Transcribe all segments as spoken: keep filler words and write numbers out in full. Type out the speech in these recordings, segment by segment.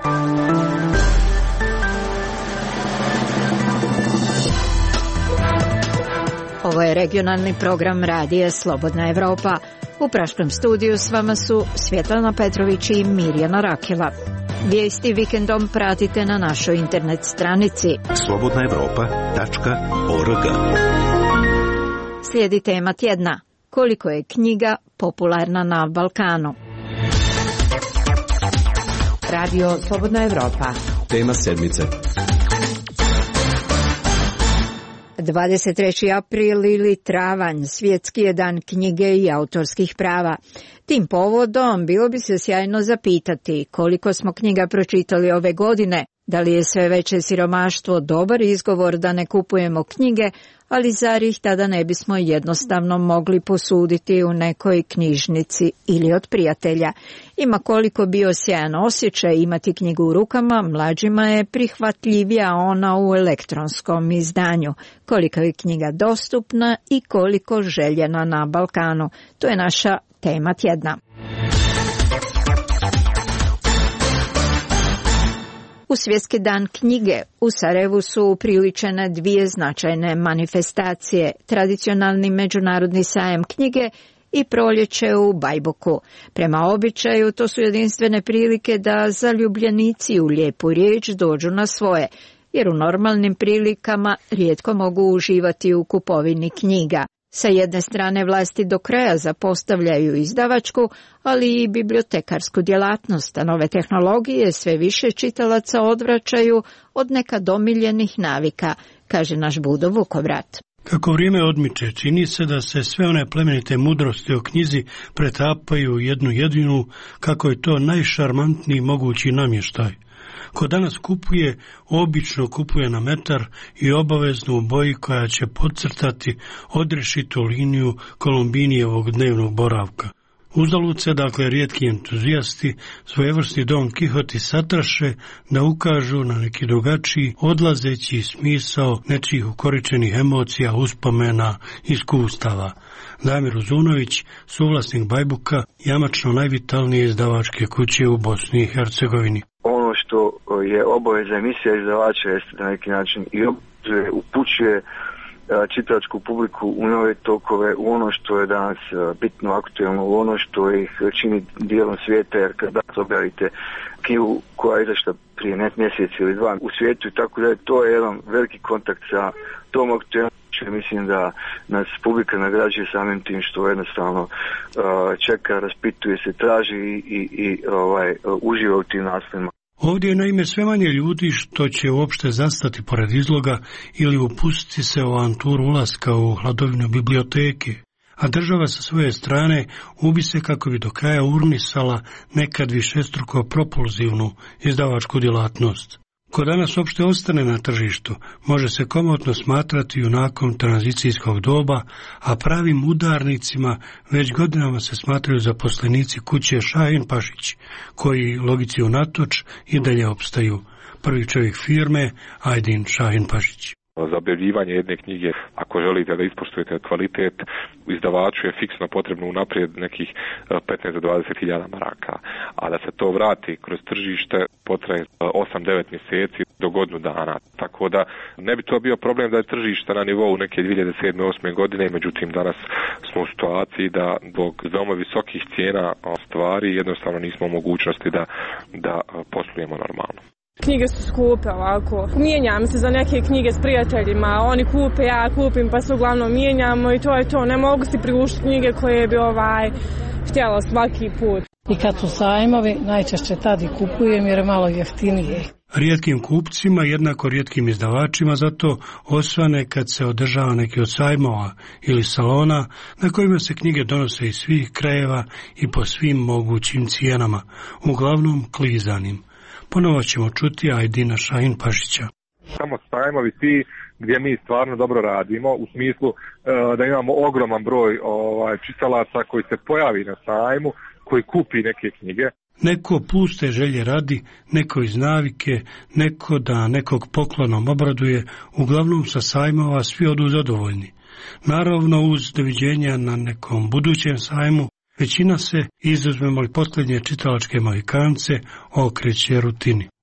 Ovo je regionalni program radija Slobodna Evropa. U praškom studiju s vama su Svjetlana Petrović i Mirjana Rakela. Vijesti vikendom pratite na našoj internet stranici slobodna evropa tačka org. Slijedi tema tjedna. Koliko je knjiga popularna na Balkanu? Radio Slobodna Evropa. Tema sedmice. dvadeset treći april ili travanj, svjetski je dan knjige i autorskih prava. Tim povodom bilo bi se sjajno zapitati koliko smo knjiga pročitali ove godine, da li je sve veće siromaštvo dobar izgovor da ne kupujemo knjige, ali zar ih tada ne bismo jednostavno mogli posuditi u nekoj knjižnici ili od prijatelja. Ima koliko bio sjajan osjećaj imati knjigu u rukama, mlađima je prihvatljivija ona u elektronskom izdanju. Koliko je knjiga dostupna i koliko željena na Balkanu. To je naša tema tjedna. U Svjetski dan knjige u Sarajevu su upriličene dvije značajne manifestacije, tradicionalni međunarodni sajam knjige i proljeće u Bajbuku. Prema običaju to su jedinstvene prilike da zaljubljenici u lijepu riječ dođu na svoje, jer u normalnim prilikama rijetko mogu uživati u kupovini knjiga. Sa jedne strane vlasti do kraja zapostavljaju izdavačku, ali i bibliotekarsku djelatnost, a nove tehnologije sve više čitalaca odvraćaju od nekad omiljenih navika, kaže naš Budo Vukovrat. Kako vrijeme odmiče, čini se da se sve one plemenite mudrosti o knjizi pretapaju u jednu jedinu, kako je to najšarmantniji mogući namještaj. Ko danas kupuje, obično kupuje na metar i obavezno u boji koja će podcrtati odrešitu liniju Kolumbinijevog dnevnog boravka. Uzalud se, dakle, rijetki entuzijasti, svojevrsni Don Kihoti satraše da ukažu na neki drugačiji, odlazeći smisao nečijih ukoričenih emocija, uspomena, iskustava. Damir Uzunović, suvlasnik Bajbuka, jamačno najvitalnije izdavačke kuće u Bosni i Hercegovini. Ono što je obaveza emisija izdavača jeste na neki način i obaveza upućuje čitačku publiku u nove tokove, u ono što je danas bitno aktualno, u ono što ih čini dijelom svijeta, jer kad danas objavite knjigu koja je izašla prije nek mjesec ili dva u svijetu i tako da je to jedan veliki kontakt sa tom aktualnošću. Mislim da nas publika nagrađuje samim tim što jednostavno čeka, raspituje se, traži i, i, i ovaj, uživa u tim naslovima. Ovdje je naime sve manje ljudi što će uopšte zastati pored izloga ili upustiti se u avanturu ulaska u hladovinu biblioteke, a država sa svoje strane ubi se kako bi do kraja urnisala nekad višestruko propulzivnu izdavačku djelatnost. Ko danas uopšte ostane na tržištu, može se komotno smatrati junakom tranzicijskog doba, a pravim udarnicima već godinama se smatraju zaposlenici kuće Šahin Pašić, koji, logici unatoč, i dalje opstaju. Prvi čovjek firme, Ajdin Šahin Pašić. Za objavljivanje jedne knjige, ako želite da ispoštujete kvalitet, izdavaču je fiksno potrebno unaprijed nekih petnaest do dvadeset hiljada maraka. A da se to vrati kroz tržište potraje osam do devet mjeseci do godinu dana. Tako da ne bi to bio problem da je tržište na nivou neke dvije hiljade sedme osme godine, međutim danas smo u situaciji da zbog veoma visokih cijena stvari jednostavno nismo u mogućnosti da, da poslujemo normalno. Knjige su skupe ovako. Mijenjam se za neke knjige s prijateljima, oni kupe, ja kupim, pa se uglavnom mijenjamo i to je to. Ne mogu si priuštiti knjige koje bi ovaj htjela svaki put. I kad su sajmovi, najčešće tad i kupujem jer je malo jeftinije. Rijetkim kupcima, jednako rijetkim izdavačima, zato osvane kad se održava neki od sajmova ili salona na kojima se knjige donose iz svih krajeva i po svim mogućim cijenama, uglavnom klizanim. Ponovo ćemo čuti Ajdina Šahin Pašića. Samo sajmovi svi gdje mi stvarno dobro radimo, u smislu e, da imamo ogroman broj ovaj, čitalaca koji se pojavi na sajmu, koji kupi neke knjige. Neko puste želje radi, neko iz navike, neko da nekog poklonom obraduje, uglavnom sa sajmova svi odu zadovoljni. Naravno uz doviđenja na nekom budućem sajmu, većina se, izuzmemo li posljednje čitalačke Mohikance, okreće rutini.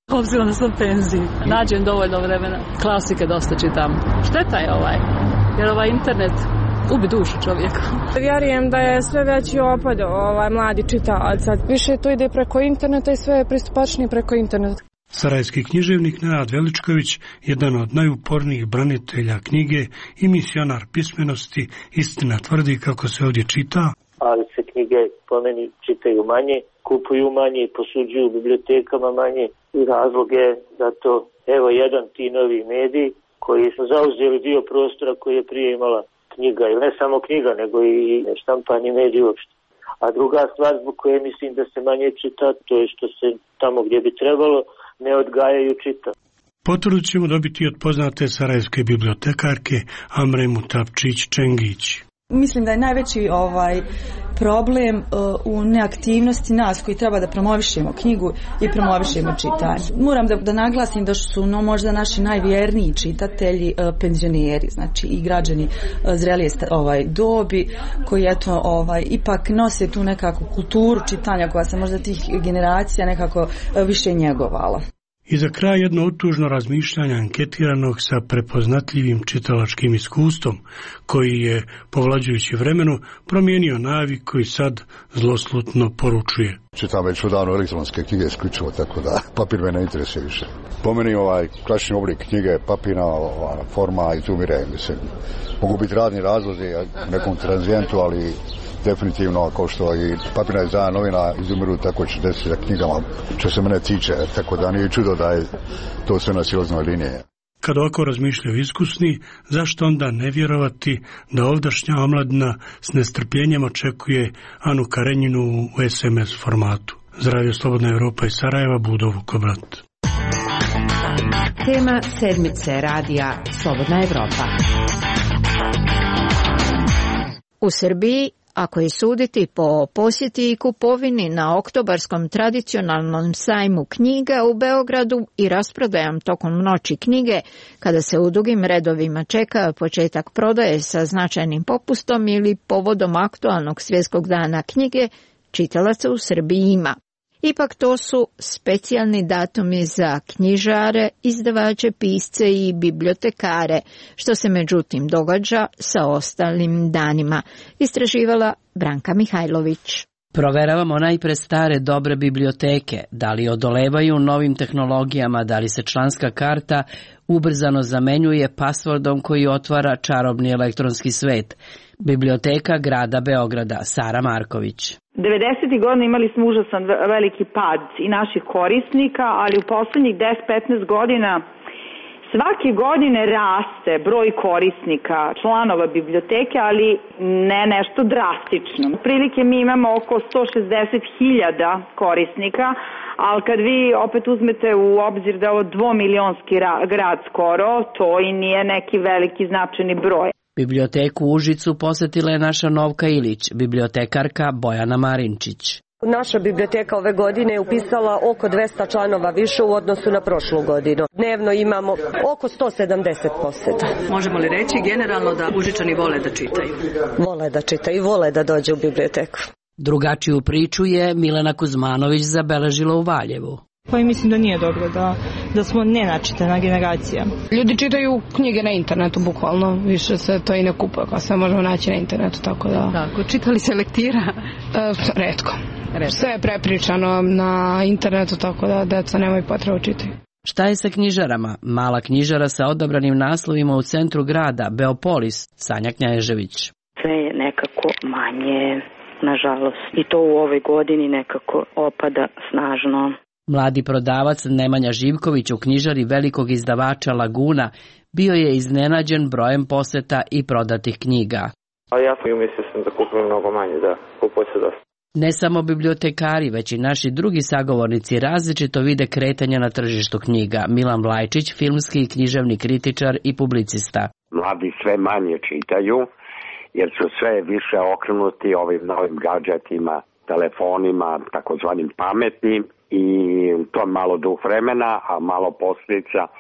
Obzirom da sam penziji, nađem dovoljno vremena. Klasike dosta čitam. Šteta je ovaj, jer ovaj internet ubi dušu čovjeku. Vjerujem da je sve veći opad ovaj, mladi čitalaca. Više to ide preko interneta i sve je pristupačnije preko interneta. Sarajevski književnik Nenad Veličković, jedan od najupornijih branitelja knjige i misionar pismenosti, istina tvrdi kako se ovdje čita. Ali se knjige po meni čitaju manje, kupuju manje, posuđuju u bibliotekama manje i razlog je da to, evo jedan ti novi mediji koji su zauzeli dio prostora koji je prije imala knjiga, ili ne samo knjiga, nego i štampani mediji uopšte. A druga stvar zbog koje mislim da se manje čita, to je što se tamo gdje bi trebalo ne odgajaju čita. Potvrdu ćemo dobiti od poznate sarajevske bibliotekarke Amre Mutapčić-Čengić. Mislim da je najveći ovaj problem uh, u neaktivnosti nas koji treba da promovišemo knjigu i promovišemo čitanje. Moram da, da naglasim da su no, možda naši najvjerniji čitatelji uh, penzioneri, znači i građani uh, zrelije ovaj, dobi koji eto, ovaj, ipak nose tu nekakvu kulturu čitanja koja se možda tih generacija nekako uh, više njegovala. I za kraj jedno otužno razmišljanje anketiranog sa prepoznatljivim čitalačkim iskustvom, koji je, povlađujući vremenu, promijenio navik koji sad zloslutno poručuje. Čitam već odavno elektronske knjige isključivo, tako da papir me ne interesuje više. Po meni ovaj klasični oblik knjige, papirna ova, forma izumire, mislim. Mogu biti razni razlozi u nekom tranzijentu, ali definitivno, kao što i papirna izdanja novina izumiru, tako će desiti za knjigama, što se mene tiče, tako da nije čudo da je to sve na silaznoj liniji. Kad ovako razmišljaju iskusni, zašto onda ne vjerovati da ovdašnja omladina s nestrpljenjem očekuje Anu Karenjinu u es em es formatu? Za Radio Slobodna Evropa iz Sarajeva, Budo Vukobrat. Tema sedmice radija Slobodna Evropa. U Srbiji, ako je suditi po posjeti i kupovini na oktobarskom tradicionalnom sajmu knjiga u Beogradu i rasprodajom tokom noći knjige, kada se u dugim redovima čeka početak prodaje sa značajnim popustom ili povodom aktualnog svjetskog dana knjige, čitalaca u Srbiji ima. Ipak to su specijalni datumi za knjižare, izdavače, pisce i bibliotekare, što se međutim događa sa ostalim danima, istraživala Branka Mihajlović. Proveravamo najpre stare dobre biblioteke, da li odolevaju novim tehnologijama, da li se članska karta ubrzano zamenjuje pasvordom koji otvara čarobni elektronski svet. Biblioteka grada Beograda, Sara Marković. devedesetih godina imali smo užasan veliki pad i naših korisnika, ali u poslednjih deset do petnaest godina svake godine raste broj korisnika, članova biblioteke, ali ne nešto drastično. Prilike mi imamo oko sto šezdeset hiljada korisnika, ali kad vi opet uzmete u obzir da je ovo dvomilionski grad skoro, to i nije neki veliki značajni broj. Biblioteku u Užicu posjetila je naša Novka Ilić, bibliotekarka Bojana Marinčić. Naša biblioteka ove godine je upisala oko dvesta članova više u odnosu na prošlu godinu. Dnevno imamo oko sto sedamdeset poseta. Možemo li reći generalno da Užičani vole da čitaju? Vole da čitaju i vole da dođe u biblioteku. Drugačiju priču je Milena Kuzmanović zabeležila u Valjevu. Pa i mislim da nije dobro da, da smo nenačitana generacija. Ljudi čitaju knjige na internetu, bukvalno, više se to i ne kupuje, kao sve možemo naći na internetu, tako da... Tako, čitali se lektira? E, retko. Retko. Sve je prepričano na internetu, tako da deca nemaju potrebu čitati. Šta je sa knjižarama? Mala knjižara sa odabranim naslovima u centru grada, Beopolis, Sanja Knjažević. Sve je nekako manje, nažalost. I to u ovoj godini nekako opada snažno. Mladi prodavac Nemanja Živković u knjižari velikog izdavača Laguna bio je iznenađen brojem poseta i prodatih knjiga. A ja sam mislio sam da kupim mnogo manje, da kupuje se dosta. Ne samo bibliotekari, već i naši drugi sagovornici različito vide kretanja na tržištu knjiga. Milan Vlajčić, filmski i književni kritičar i publicista. Mladi sve manje čitaju, jer su sve više okrenuti ovim novim gadžetima, telefonima, takozvanim pametnim, i to malo duh vremena, a malo posljedica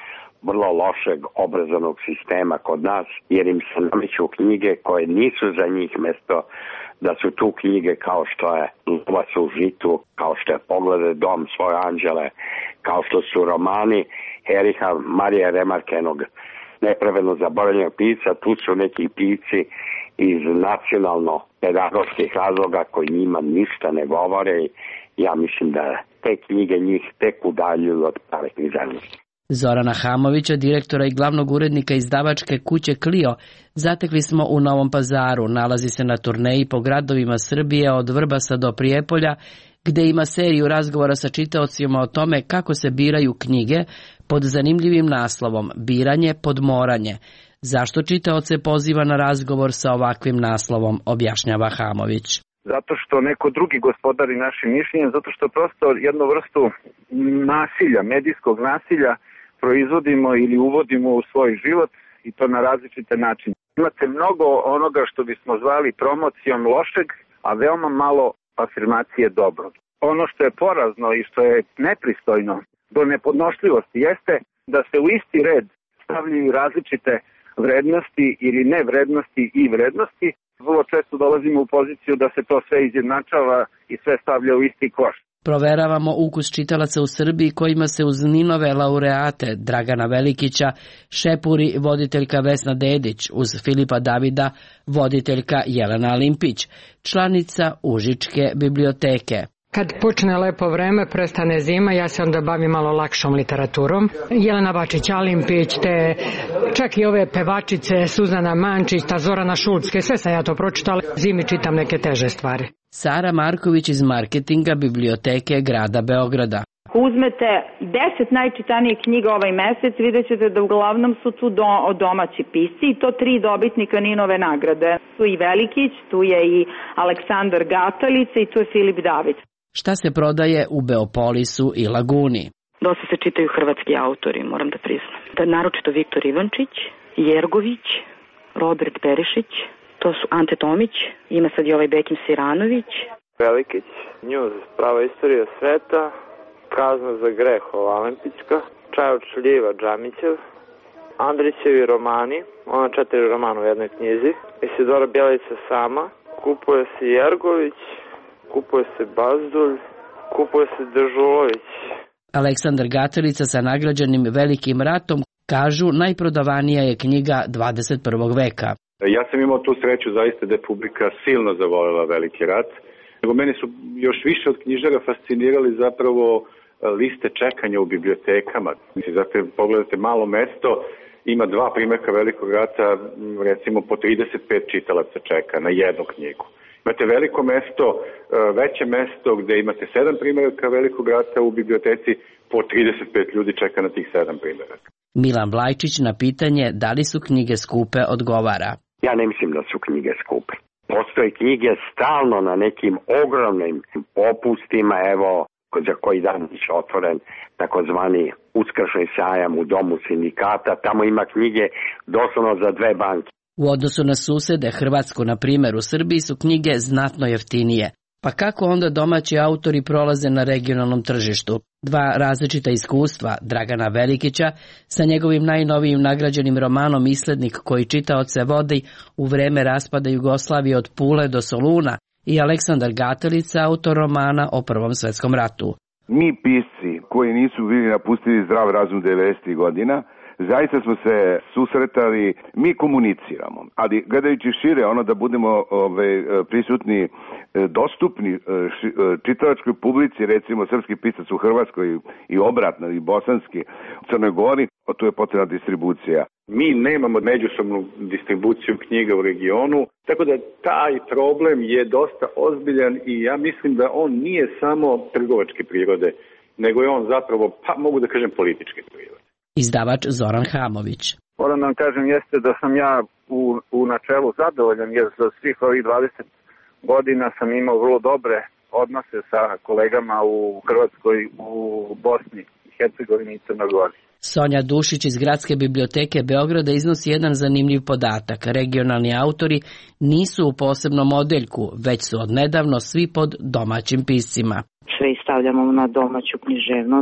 vrlo lošeg obrazovnog sistema kod nas, jer im se nameću knjige koje nisu za njih, mesto da su tu knjige kao što je Lovac u žitu, kao što je Poglede dom svoje anđele, kao što su romani Eriha Marija Remarkenog, nepravedno zaboravljenog pisca. Tu su neki pisci iz nacionalno-pedagoških razloga koji njima ništa ne govore. Ja mislim da te knjige njih tek udaljuju od prave književnosti. Zorana Hamovića, direktora i glavnog urednika izdavačke kuće Clio, zatekli smo u Novom Pazaru. Nalazi se na turneji po gradovima Srbije od Vrbasa do Prijepolja, gde ima seriju razgovora sa čitaocima o tome kako se biraju knjige pod zanimljivim naslovom Biranje, podmoranje. Zašto čitaoce poziva na razgovor sa ovakvim naslovom, objašnjava Hamović. Zato što neko drugi gospodari našim mišljenjem, zato što prosto jednu vrstu nasilja, medijskog nasilja proizvodimo ili uvodimo u svoj život i to na različite načine. Imate mnogo onoga što bismo zvali promocijom lošeg, a veoma malo afirmacije dobrog. Ono što je porazno i što je nepristojno do nepodnošljivosti jeste da se u isti red stavljaju različite vrednosti ili nevrednosti i vrednosti. Vrlo često dolazimo u poziciju da se to sve izjednačava i sve stavlja u isti koš. Proveravamo ukus čitalaca u Srbiji kojima se uz Ninove laureate Dragana Velikića šepuri voditeljka Vesna Dedić, uz Filipa Davida voditeljka Jelena Alimpić, članica Užičke biblioteke. Kad počne lepo vreme, prestane zima, ja se onda bavim malo lakšom literaturom. Jelena Bačić, Alimpić, te čak i ove pevačice, Suzana Mančić, ta Zorana Šulske, sve sam ja to pročitala. Zimi čitam neke teže stvari. Sara Marković iz marketinga biblioteke grada Beograda. Ako uzmete deset najčitanijih knjiga ovaj mesec, vidjet ćete da uglavnom su tu do, domaći pisci i to tri dobitnika Ninove nagrade. Tu je i Velikić, tu je i Aleksandar Gatalica i tu je Filip David. Šta se prodaje u Beopolisu i Laguni? Dosta se čitaju hrvatski autori, moram da priznam. Da, naročito Viktor Ivančić, Jergović, Robert Perišić, to su Ante Tomić, ima sad i ovaj Bekim Siranović. Velikić, Njuz, prava istorija sveta, Kazna za greh Ovalempićka, Čaj od šljiva Džamićev, Andrićevi romani, ona četiri romana u jednoj knjizi, Isidora Bjelica sama, kupuje se Jergović, kupuje se Bazdulj, kupuje se Dežulović. Aleksandar Gatelica sa nagrađenim Velikim ratom kažu najprodavanija je knjiga dvadeset prvog veka. Ja sam imao tu sreću zaista da je publika silno zavoljela Veliki rat. Nego meni su još više od knjižara fascinirali zapravo liste čekanja u bibliotekama. Zato pogledate malo mesto, ima dva primjerka Velikog rata, recimo po trideset pet čitalaca čeka na jednu knjigu. Imate veliko mesto, veće mesto gde imate sedam primjeraka Velikog rata u biblioteci, po trideset pet ljudi čeka na tih sedam primjeraka. Milan Blajčić na pitanje da li su knjige skupe odgovara. Ja ne mislim da su knjige skupe. Postoje knjige stalno na nekim ogromnim popustima, evo, za koji dan će otvoren takozvani uskršnji sajam u domu sindikata, tamo ima knjige doslovno za dve banke. U odnosu na susede Hrvatsku, na primjer, u Srbiji su knjige znatno jeftinije. Pa kako onda domaći autori prolaze na regionalnom tržištu? Dva različita iskustva Dragana Velikića sa njegovim najnovijim nagrađenim romanom Islednik koji čitaoce vodi u vreme raspada Jugoslavije od Pule do Soluna i Aleksandar Gatelica, autor romana o Prvom svetskom ratu. Mi pisci koji nisu bili napustili zdrav razum devedesetih godina, zaista smo se susretali, mi komuniciramo, ali gledajući šire, ono da budemo ove, prisutni, dostupni čitalačkoj publici, recimo srpski pisac u Hrvatskoj i obratno, i bosanski u Crnoj Gori, tu je potrebna distribucija. Mi nemamo međusobnu distribuciju knjiga u regionu, tako da taj problem je dosta ozbiljan i ja mislim da on nije samo trgovačke prirode, nego je on zapravo, pa mogu da kažem, političke prirode. Izdavač Zoran Hamović. Moram da vam kažem jeste da sam ja u, u načelu zadovoljan jer za svih ovih dvadeset godina sam imao vrlo dobre odnose sa kolegama u Hrvatskoj, u Bosni i Hercegovini i Crnoj Gori. Sonja Dušić iz Gradske biblioteke Beograda iznosi jedan zanimljiv podatak. Regionalni autori nisu u posebnom odeljku, već su odnedavno svi pod domaćim piscima. Sve stavljamo na domaću književnost.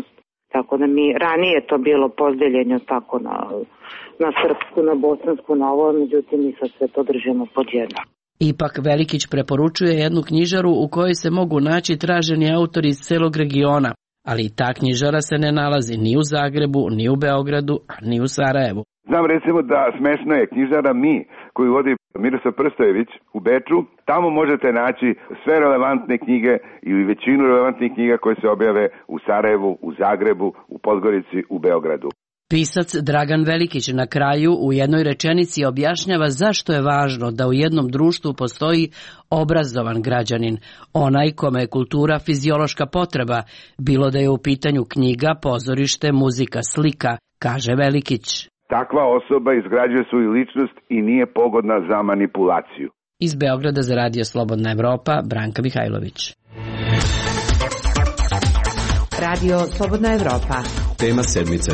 Tako da mi ranije je to bilo podeljenje tako na, na srpsku, na bosansku, na ovo, međutim mi sad sve to držimo pod jedno. Ipak Velikić preporučuje jednu knjižaru u kojoj se mogu naći traženi autori iz celog regiona, ali i ta knjižara se ne nalazi ni u Zagrebu, ni u Beogradu, a ni u Sarajevu. Znam recimo da smešno je knjižara Mi, koju vodi Miroslav Prstojević u Beču. Tamo možete naći sve relevantne knjige i većinu relevantnih knjiga koje se objave u Sarajevu, u Zagrebu, u Podgorici, u Beogradu. Pisac Dragan Velikić na kraju u jednoj rečenici objašnjava zašto je važno da u jednom društvu postoji obrazovan građanin, onaj kome je kultura fiziološka potreba, bilo da je u pitanju knjiga, pozorište, muzika, slika, kaže Velikić. Takva osoba izgrađuje svoju ličnost i nije pogodna za manipulaciju. Iz Beograda za Radio Slobodna Evropa, Branka Mihajlović. Radio Slobodna Evropa. Tema sedmice.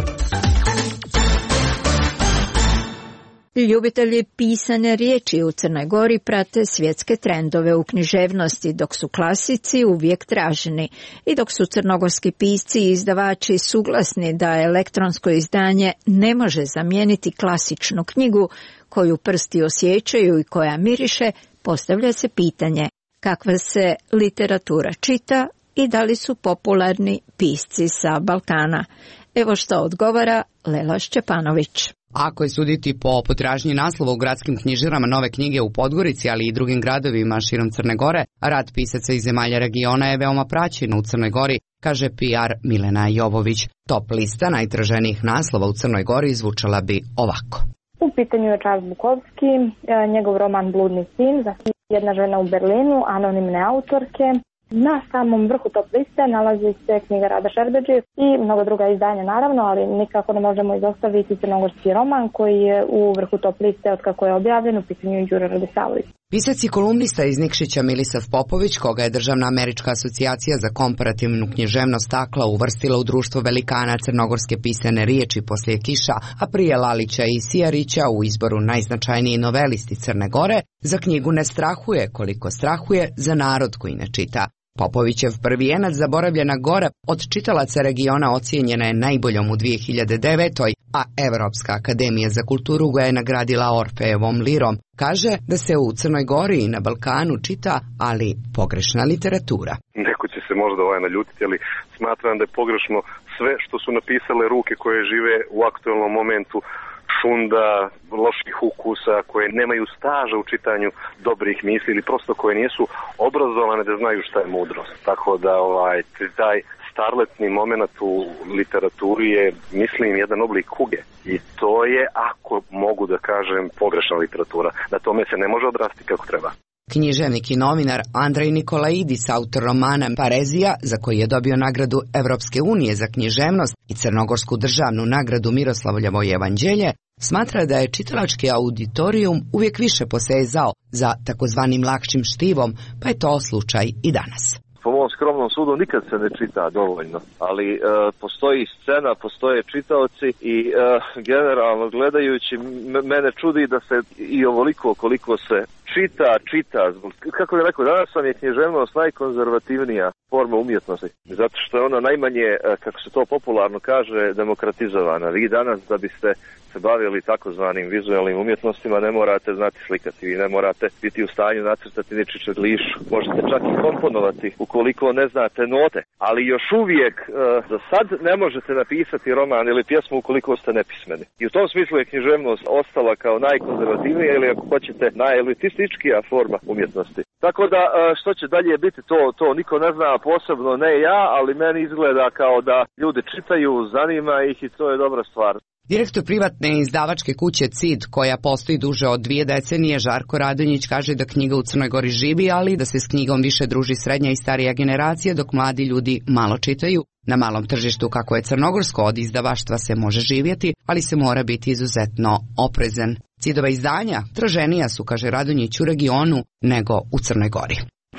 Ljubitelji pisane riječi u Crnoj Gori prate svjetske trendove u književnosti, dok su klasici uvijek traženi i dok su crnogorski pisci i izdavači suglasni da elektronsko izdanje ne može zamijeniti klasičnu knjigu koju prsti osjećaju i koja miriše, postavlja se pitanje kakva se literatura čita i da li su popularni pisci sa Balkana. Evo što odgovara Lela Šćepanović. Ako je suditi po potražnji naslova u gradskim knjižarama nove knjige u Podgorici, ali i drugim gradovima širom Crne Gore, rad pisaca iz zemalja regiona je veoma praćen u Crnoj Gori, kaže P R Milena Jovović. Top lista najtraženijih naslova u Crnoj Gori zvučala bi ovako. U pitanju je Charles Bukowski, njegov roman Bludni sin, zatim Jedna žena u Berlinu, anonimne autorke. Na samom vrhu top liste nalazi se knjiga Rada Šerbedžijev i mnogo druga izdanja naravno, ali nikako ne možemo izostaviti crnogorski roman koji je u vrhu top liste od kako je objavljen, u pitanju Đura Radosavljević. Pisac i kolumnista iz Nikšića Milisav Popović, koga je Državna američka asocijacija za komparativnu književnost takla uvrstila u društvo velikana crnogorske pisane riječi poslije Kiša, a prije Lalića i Sijarića u izboru najznačajniji novelisti Crne Gore, za knjigu ne strahuje koliko strahuje za narod koji ne čita. Popovićev prvijenac Zaboravljena gora od čitalaca regiona ocijenjena je najboljom u dvije hiljade devetoj. a Evropska akademija za kulturu ga je nagradila Orfejevom lirom. Kaže da se u Crnoj Gori i na Balkanu čita, ali pogrešna literatura. Neko će se možda ovaj naljutiti, ali smatram da je pogrešno sve što su napisale ruke koje žive u aktualnom momentu, šunda, loših ukusa, koje nemaju staža u čitanju dobrih misli ili prosto koje nisu obrazovane da znaju šta je mudrost. Tako da ovaj, taj starletni moment u literaturi je, mislim, jedan oblik kuge. I to je, ako mogu da kažem, pogrešna literatura. Na tome se ne može odrasti kako treba. Književnik i novinar Andrej Nikolaidis, autor romana Parezija, za koji je dobio nagradu Evropske unije za književnost i Crnogorsku državnu nagradu Miroslavljevo evanđelje, smatra da je čitalački auditorijum uvijek više posezao za takozvanim lakšim štivom, pa je to slučaj i danas. Po mom skromnom sudu nikad se ne čita dovoljno, ali e, postoji scena, postoje čitaoci i e, generalno gledajući mene čudi da se i ovoliko koliko se čita, čita. Kako bih rekao, danas vam je književnost najkonzervativnija forma umjetnosti, zato što je ona najmanje, kako se to popularno kaže, demokratizovana. Vi danas da biste se bavili takozvanim vizualnim umjetnostima ne morate znati slikati, vi ne morate biti u stanju nacrtati ni čičeglišu, možete čak i komponovati ukoliko ne znate note, ali još uvijek e, za sad ne možete napisati roman ili pjesmu ukoliko ste nepismeni. I u tom smislu je književnost ostala kao najkonzervativnija ili ako hoćete najelitističkija forma umjetnosti. Tako da e, što će dalje biti to, to niko ne zna, posebno ne ja, ali meni izgleda kao da ljudi čitaju, zanima ih i to je dobra stvar. Direktor privatne izdavačke kuće C I D, koja postoji duže od dvije decenije, Žarko Radonjić, kaže da knjiga u Crnoj Gori živi, ali da se s knjigom više druži srednja i starija generacija, dok mladi ljudi malo čitaju. Na malom tržištu kako je crnogorsko od izdavaštva se može živjeti, ali se mora biti izuzetno oprezan. C I D-ova izdanja traženija su, kaže Radonjić, u regionu nego u Crnoj Gori.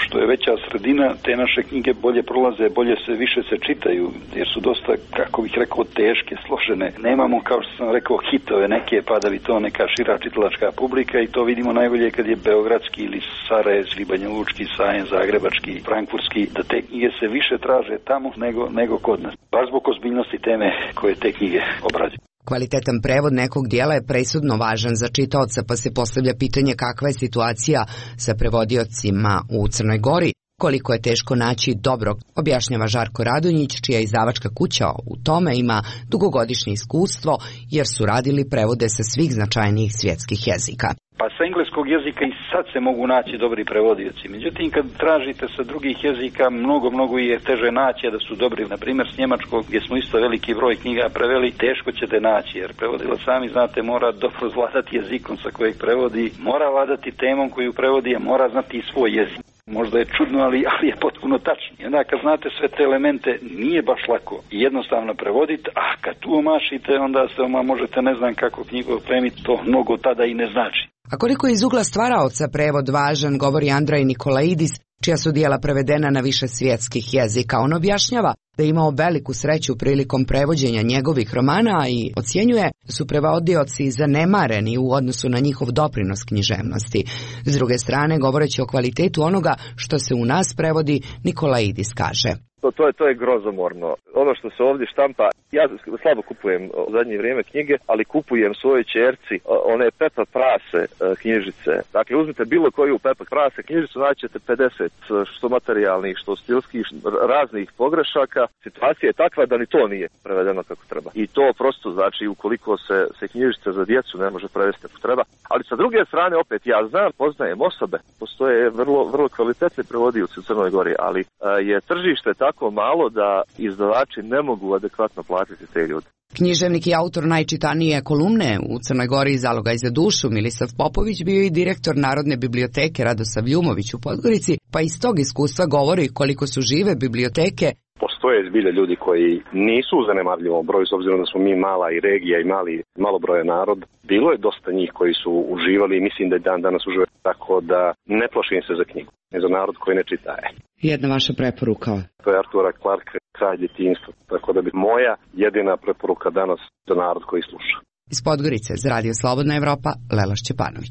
što je veća sredina, te naše knjige bolje prolaze, bolje se, više se čitaju, jer su dosta, kako bih rekao, teške, složene. Nemamo, kao što sam rekao, hitove neke, pa da bi to neka šira čitalačka publika, i to vidimo najbolje kad je beogradski ili sarajevski, banjalučki, sajem, zagrebački, frankfurtski, da te knjige se više traže tamo nego, nego kod nas. Baš zbog ozbiljnosti teme koje te knjige obrađuju. Kvalitetan prevod nekog dijela je presudno važan za čitaoca, pa se postavlja pitanje kakva je situacija sa prevodiocima u Crnoj Gori. Koliko je teško naći dobrog, objašnjava Žarko Radonjić, čija izdavačka kuća u tome ima dugogodišnje iskustvo, jer su radili prevode sa svih značajnijih svjetskih jezika. Pa sa engleskog jezika i sad se mogu naći dobri prevodioci. Međutim, kad tražite sa drugih jezika, mnogo, mnogo je teže naći, a da su dobri. Na primjer, s njemačkog, gdje smo isto veliki broj knjiga preveli, teško ćete naći, jer prevodilac, sami znate, mora dobro vladati jezikom sa kojeg prevodi, mora vladati temom koju prevodi, a mora znati i svoj jezik. Možda je čudno, ali, ali je potpuno tačno. I onda kad znate sve te elemente, nije baš lako i jednostavno prevoditi, a kad tu omašite, onda se oma možete ne znam kako knjigu opremiti, to mnogo tada i ne znači. A koliko je iz ugla stvaraoca prevod važan, govori Andrej Nikolaidis, čija su dijela prevedena na više svjetskih jezika. On objašnjava da je imao veliku sreću prilikom prevođenja njegovih romana i ocjenjuje da su prevodioci zanemareni u odnosu na njihov doprinos književnosti. S druge strane, govoreći o kvalitetu onoga što se u nas prevodi, Nikolaidis kaže: To, to, je, to je grozomorno. Ono što se ovdje štampa, ja slabo kupujem u zadnje vrijeme knjige, ali kupujem svojoj ćerci one Pepa Prase knjižice. Dakle, uzmite bilo koju Pepa Prase knjižicu, naćete pedeset, što materijalnih, što stilskih, raznih pogrešaka. Situacija je takva da ni to nije prevedeno kako treba. I to prosto znači, ukoliko se, se knjižica za djecu ne može prevesti kako treba. Ali sa druge strane, opet, ja znam, poznajem osobe, postoje vrlo, vrlo kvalitetni prevodioci u Crnoj Gori, ali je tržište tako malo da izdavači ne mogu adekvatno platiti te ljude. Književnik i autor najčitanije kolumne u Crnoj Gori Zalogaj za dušu Milisav Popović bio i direktor Narodne biblioteke Radosav Ljumović u Podgorici, pa iz tog iskustva govori koliko su žive biblioteke. Postoje zbilja ljudi koji nisu u zanemarljivom broju, s obzirom da smo mi mala i regija i mali, malobrojan narod. Bilo je dosta njih koji su uživali i mislim da je dan danas uživaju, tako da ne plašim se za knjigu, ne za narod koji ne čita. Jedna vaša preporuka? To je Artura Clarke, Kralj djetinjstva, tako da bi moja jedina preporuka danas za narod koji sluša. Iz Podgorice za Radio Slobodna Evropa, Lela Šćepanović.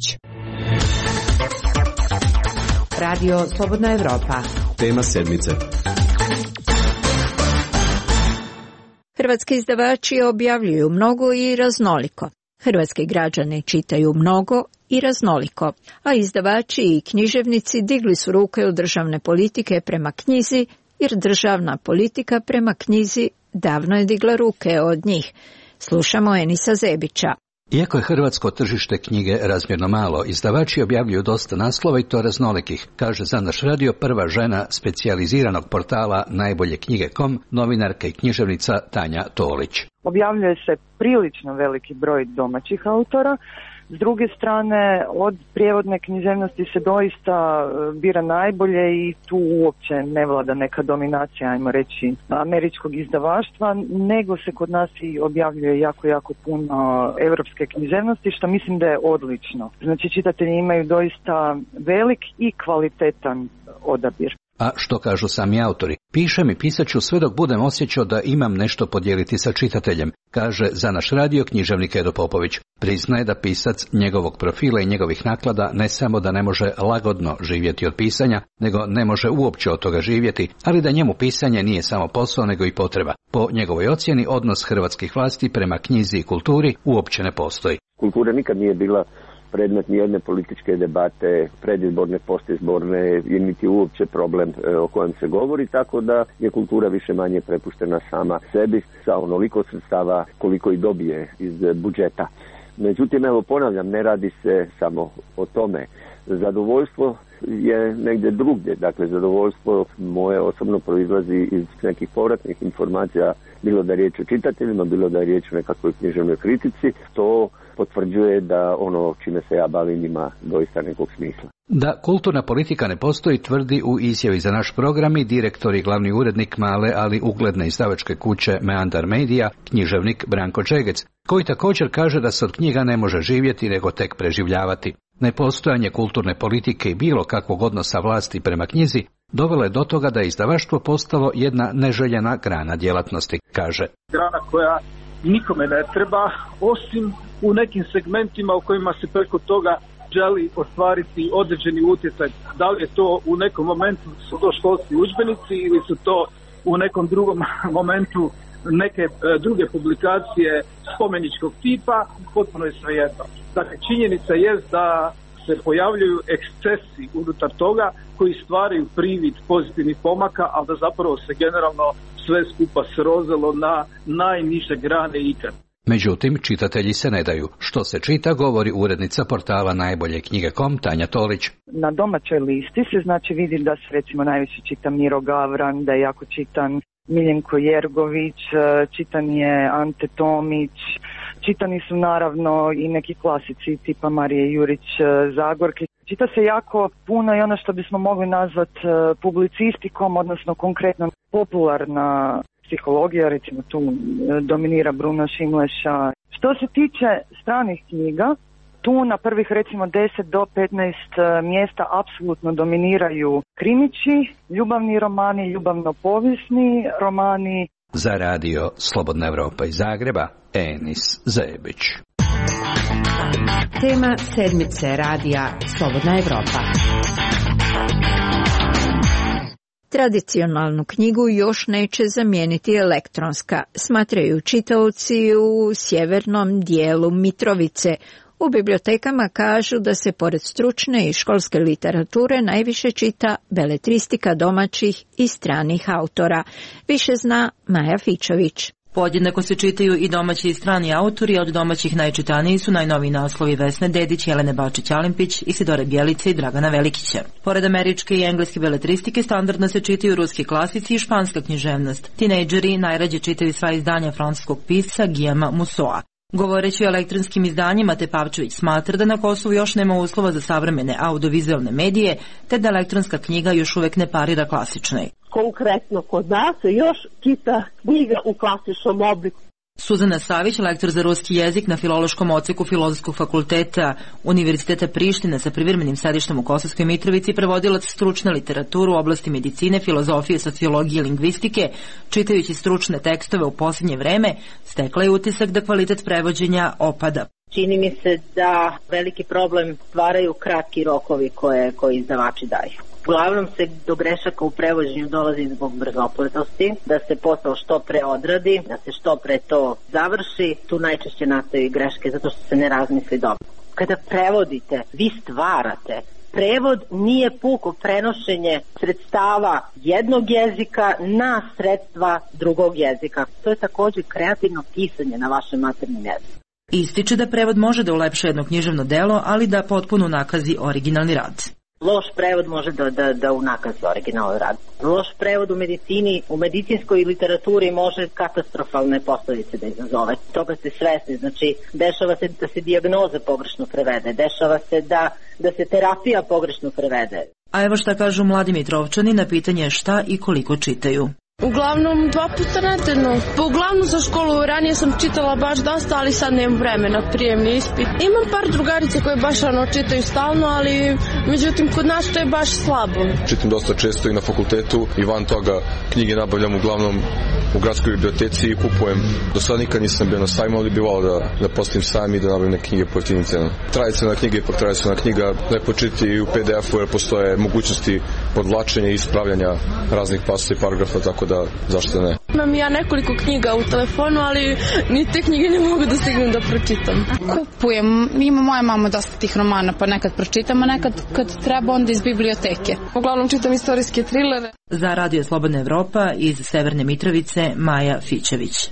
Radio Slobodna Evropa. Tema sedmice. Hrvatski izdavači objavljuju mnogo i raznoliko. Hrvatski građani čitaju mnogo i raznoliko, a izdavači i književnici digli su ruke od državne politike prema knjizi, jer državna politika prema knjizi davno je digla ruke od njih. Slušamo Enisa Zebića. Iako je hrvatsko tržište knjige razmjerno malo, izdavači objavljuju dosta naslova i to raznolikih, kaže za naš radio prva žena specijaliziranog portala najbolje knjige dot com, novinarka i književnica Tanja Tolić. Objavljuje se prilično veliki broj domaćih autora. S druge strane, od prijevodne književnosti se doista bira najbolje i tu uopće ne vlada neka dominacija, ajmo reći, američkog izdavaštva, nego se kod nas i objavljuje jako, jako puno evropske književnosti, što mislim da je odlično. Znači, čitatelji imaju doista velik i kvalitetan odabir. A što kažu sami autori? Pišem i pisat ću sve dok budem osjećao da imam nešto podijeliti sa čitateljem, kaže za naš radio književnik Edo Popović. Priznaje da pisac njegovog profila i njegovih naklada ne samo da ne može lagodno živjeti od pisanja, nego ne može uopće od toga živjeti, ali da njemu pisanje nije samo posao nego i potreba. Po njegovoj ocjeni, odnos hrvatskih vlasti prema knjizi i kulturi uopće ne postoji. Kultura nikad nije bila predmet nijedne političke debate, predizborne, postizborne, i niti uopće problem o kojem se govori, tako da je kultura više manje prepuštena sama sebi sa onoliko sredstava koliko i dobije iz budžeta. Međutim, evo ponavljam, ne radi se samo o tome. Zadovoljstvo je negdje drugdje, dakle zadovoljstvo moje osobno proizlazi iz nekih povratnih informacija, bilo da je riječ o čitateljima, bilo da je riječ o nekakvoj književnoj kritici, to potvrđuje da ono čime se ja bavim ima doista nekog smisla. Da kulturna politika ne postoji, tvrdi u izjavi za naš program i direktor i glavni urednik male, ali ugledne izdavačke kuće Meandar Media, književnik Branko Čegec, koji također kaže da se od knjiga ne može živjeti nego tek preživljavati. Nepostojanje kulturne politike i bilo kakvog odnosa vlasti prema knjizi dovelo je do toga da je izdavaštvo postalo jedna neželjena grana djelatnosti, kaže. Grana koja nikome ne treba, osim u nekim segmentima u kojima se preko toga želi ostvariti određeni utjecaj. Da li je to u nekom momentu su to školski udžbenici ili su to u nekom drugom momentu neke e, druge publikacije spomeničkog tipa, potpuno je svejedno. Dakle, činjenica je da se pojavljuju ekscesi unutar toga koji stvaraju privid pozitivnih pomaka, ali da zapravo se generalno sve skupa srozalo na najniže grane ikad. Međutim, čitatelji se ne daju. Što se čita, govori urednica portala najbolje knjige точка com Tanja Tolić. Na domaćoj listi se znači vidi da se recimo najviše čita Miro Gavran, da je jako čitan Miljenko Jergović, čitan je Ante Tomić, čitani su naravno i neki klasici tipa Marije Jurić Zagorke. Čita se jako puno i ono što bismo mogli nazvati publicistikom, odnosno konkretno popularna psihologija, recimo tu dominira Bruno Šimleša. Što se tiče stranih knjiga, tu na prvih recimo deset do petnaest mjesta apsolutno dominiraju krimići, ljubavni romani, ljubavno-povijesni romani. Za radio Slobodna Evropa iz Zagreba, Enis Zebić. Tema sedmice radija Slobodna Evropa. Tradicionalnu knjigu još neće zamijeniti elektronska, smatraju čitaoci u sjevernom dijelu Mitrovice. U bibliotekama kažu da se pored stručne i školske literature najviše čita beletristika domaćih i stranih autora. Više zna Maja Fičović. Podjednako se čitaju i domaći i strani autori, od domaćih najčitaniji su najnoviji naslovi Vesne Dedić, Jelene Bačić-Alimpić, Isidore Bjelice i Dragana Velikića. Pored američke i engleske beletristike standardno se čitaju ruski klasici i španska književnost. Tinejdžeri najrađe čitaju sva izdanja francuskog pisca Guillauma Mussoa. Govoreći o elektronskim izdanjima, Tepavčević smatra da na Kosovu još nema uslova za savremene audiovizualne medije, te da elektronska knjiga još uvek ne parira klasičnoj. Konkretno kod nas još čita knjiga u klasičnom obliku. Suzana Savić, lektor za ruski jezik na Filološkom odseku Filozofskog fakulteta Univerziteta Prištine sa privremenim sedištem u Kosovskoj Mitrovici, prevodilac stručne literature u oblasti medicine, filozofije, sociologije i lingvistike, čitajući stručne tekstove u posljednje vreme, stekla je utisak da kvalitet prevođenja opada. Čini mi se da veliki problem stvaraju kratki rokovi koje, koje izdavači daju. Uglavnom se do grešaka u prevođenju dolazi zbog brzopletosti, da se posao što pre odradi, da se što pre to završi, tu najčešće nastaju greške zato što se ne razmisli dobro. Kada prevodite, vi stvarate. Prevod nije puko prenošenje sredstava jednog jezika na sredstva drugog jezika. To je također kreativno pisanje na vašem maternjem jeziku. Ističe da prevod može da ulepša jedno književno delo, ali da potpuno nakazi originalni rad. Loš prevod može da, da, da unakazi originalni rad. Loš prevod u medicini, u medicinskoj literaturi može katastrofalne posljedice da izazove. Toga ste svesni, znači dešava se da se dijagnoza pogrešno prevede, dešava se da, da se terapija pogrešno prevede. A evo šta kažu mladi Mitrovčani na pitanje šta i koliko čitaju. Uglavnom dva puta nedeljno. Pa uglavnom za školu ranije sam čitala baš dosta, ali sad nemam vremena, prijemni ispit. Imam par drugarice koje baš ono čitaju stalno, ali međutim kod nas to je baš slabo. Čitam dosta često i na fakultetu i van toga knjige nabavljam uglavnom u gradskoj biblioteci i kupujem. Do sada nikad nisam bio na sajmu, ali bivalo da, da postim sajm i da nabavim neke knjige po jeftinim cenama. Tradicionalna knjiga ipak tradicionalna knjiga, lepo čitati i u P D F-u jer postoje mogućnosti podvlačenja i ispravljanja raznih pasa i paragrafa, tako da zašto ne. Imam ja nekoliko knjiga u telefonu, ali ni te knjige ne mogu da stignem da pročitam. Kupujem, ima moja mama dosta tih romana, pa nekad pročitam, a nekad kad treba onda iz biblioteke. Uglavnom čitam istorijske trilere. Za Radio Slobodna Evropa iz Severne Mitrovice, Maja Fičević.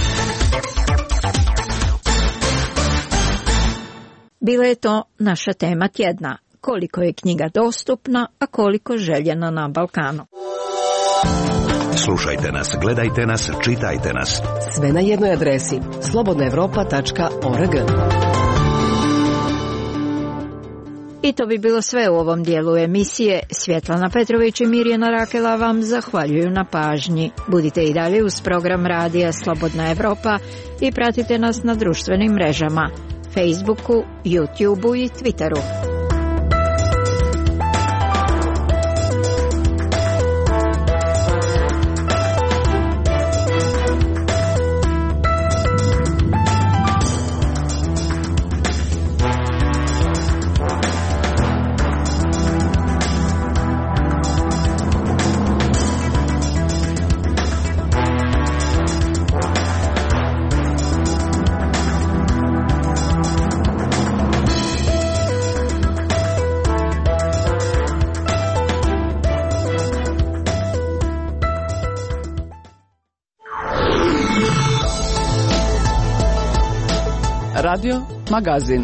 Bila je to naša tema tjedna. Koliko je knjiga dostupna, a koliko željena na Balkanu. Slušajte nas, gledajte nas, čitajte nas. Sve na jednoj adresi slobodna evropa tačka org. I to bi bilo sve u ovom dijelu emisije. Svjetlana Petrović i Mirjana Rakela vam zahvaljuju na pažnji. Budite i dalje uz program radija Slobodna Evropa i pratite nas na društvenim mrežama, Facebooku, YouTubeu i Twitteru. Radio Magazin.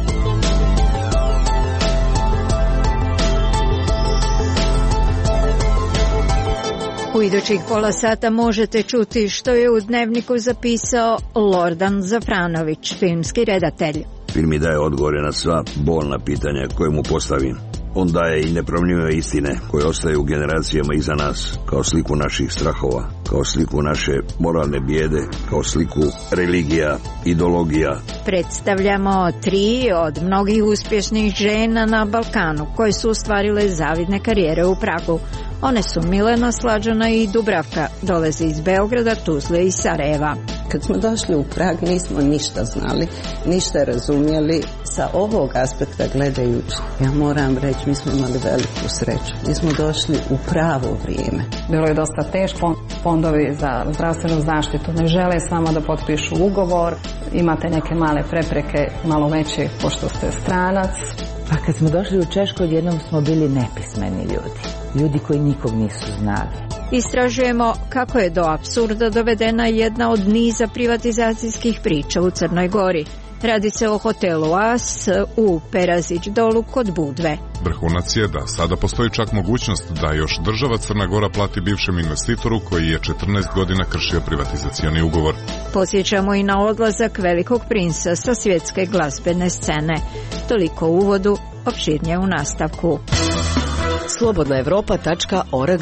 U idućih pola sata možete čuti što je u Dnevniku zapisao Lordan Zafranović, filmski redatelj. Film mi daje odgovore na sva bolna pitanja koje mu postavim. On daje i nepromljive istine koje ostaju u generacijama iza nas, kao sliku naših strahova, kao sliku naše moralne bijede, kao sliku religija, ideologija. Predstavljamo tri od mnogih uspješnih žena na Balkanu koje su ostvarile zavidne karijere u Pragu. One su Milena, Slađana i Dubravka, dolaze iz Beograda, Tuzle i Sarajeva. Kad smo došli u Prag nismo ništa znali, ništa razumjeli. Sa ovog aspekta gledajući, ja moram reći, mi smo imali veliku sreću. Mi smo došli u pravo vrijeme. Bilo je dosta teško. Fondovi za zdravstvenu zaštitu ne žele samo da potpišu ugovor. Imate neke male prepreke, malo veće, pošto ste stranac. Pa kad smo došli u Češku, odjednom smo bili nepismeni ljudi. Ljudi koji nikog nisu znali. Istražujemo kako je do apsurda dovedena jedna od niza privatizacijskih priča u Crnoj Gori. Radi se o hotelu As u Perazić dolu kod Budve. Vrhunac je da sada postoji čak mogućnost da još država Crna Gora plati bivšem investitoru koji je četrnaest godina kršio privatizacioni ugovor. Posjećamo i na odlazak Velikog princa sa svjetske glazbene scene. Toliko u uvodu, opširnije u nastavku. slobodna evropa tačka org.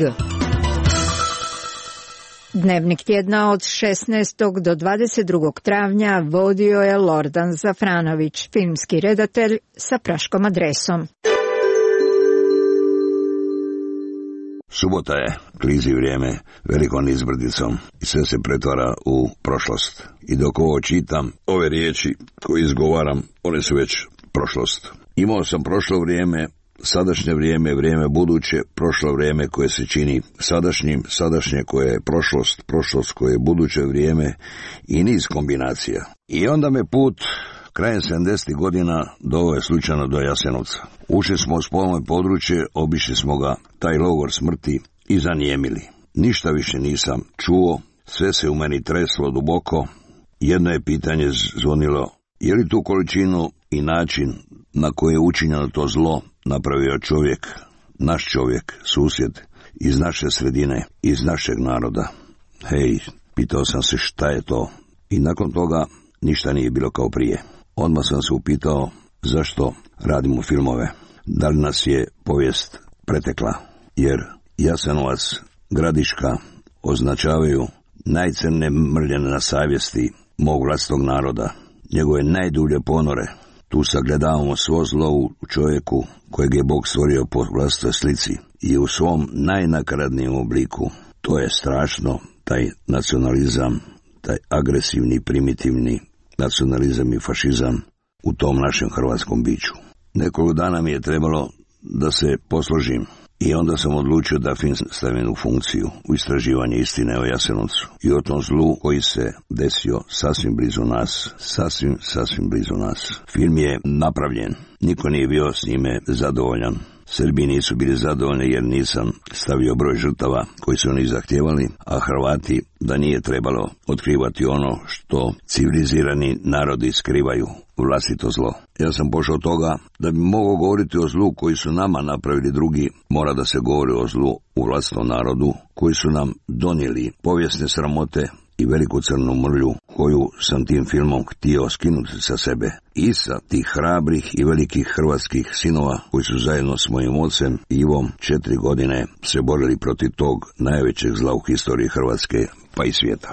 Dnevnik tjedna od šesnaestog do dvadeset drugog travnja vodio je Lordan Zafranović, filmski redatelj sa praškom adresom. Subota je, klizi vrijeme velikom izbrdicom i sve se pretvara u prošlost. I dok ovo čitam, ove riječi koje izgovaram, one su već prošlost. Imao sam prošlo vrijeme, sadašnje vrijeme, vrijeme buduće, prošlo vrijeme koje se čini sadašnjim, sadašnje koje je prošlost, prošlost koje je buduće vrijeme i niz kombinacija. I onda me put krajem sedamdesetih godina doveo je slučajno do Jasenovca. Ušli smo u spolno područje, obišli smo ga, taj logor smrti, i zanijemili. Ništa više nisam čuo, sve se u meni treslo duboko. Jedno je pitanje zvonilo, je li tu količinu i način na koji je učinjeno to zlo napravio čovjek, naš čovjek, susjed, iz naše sredine, iz našeg naroda. Hej, pitao sam se šta je to i nakon toga ništa nije bilo kao prije. Odmah sam se upitao zašto radimo filmove, da li nas je povijest pretekla, jer Jasenovac, Gradiška označavaju najcrnije mrljene na savjesti mog vlastitog naroda, njegove najdulje ponore. Tu sagledavamo svo zlo u čovjeku kojeg je Bog stvorio po vlastitoj slici i u svom najnakaradnijem obliku. To je strašno, taj nacionalizam, taj agresivni, primitivni nacionalizam i fašizam u tom našem hrvatskom biću. Nekoliko dana mi je trebalo da se posložim i onda sam odlučio da film stavim u funkciju, u istraživanje istine o Jasenovcu i o tom zlu koji se desio sasvim blizu nas, sasvim, sasvim blizu nas. Film je napravljen, niko nije bio s njime zadovoljan. Srbi nisu bili zadovoljni jer nisam stavio broj žrtava koji su oni zahtjevali, a Hrvati da nije trebalo otkrivati ono što civilizirani narodi skrivaju, vlastito zlo. Ja sam pošao od toga da bi mogao govoriti o zlu koji su nama napravili drugi, mora da se govori o zlu u vlastitom narodu koji su nam donijeli povijesne sramote i veliku crnu mrlju koju sam tim filmom htio skinuti sa sebe i sa tih hrabrih i velikih hrvatskih sinova koji su zajedno s mojim ocem Ivom četiri godine se borili protiv tog najvećeg zla u historiji Hrvatske pa i svijeta.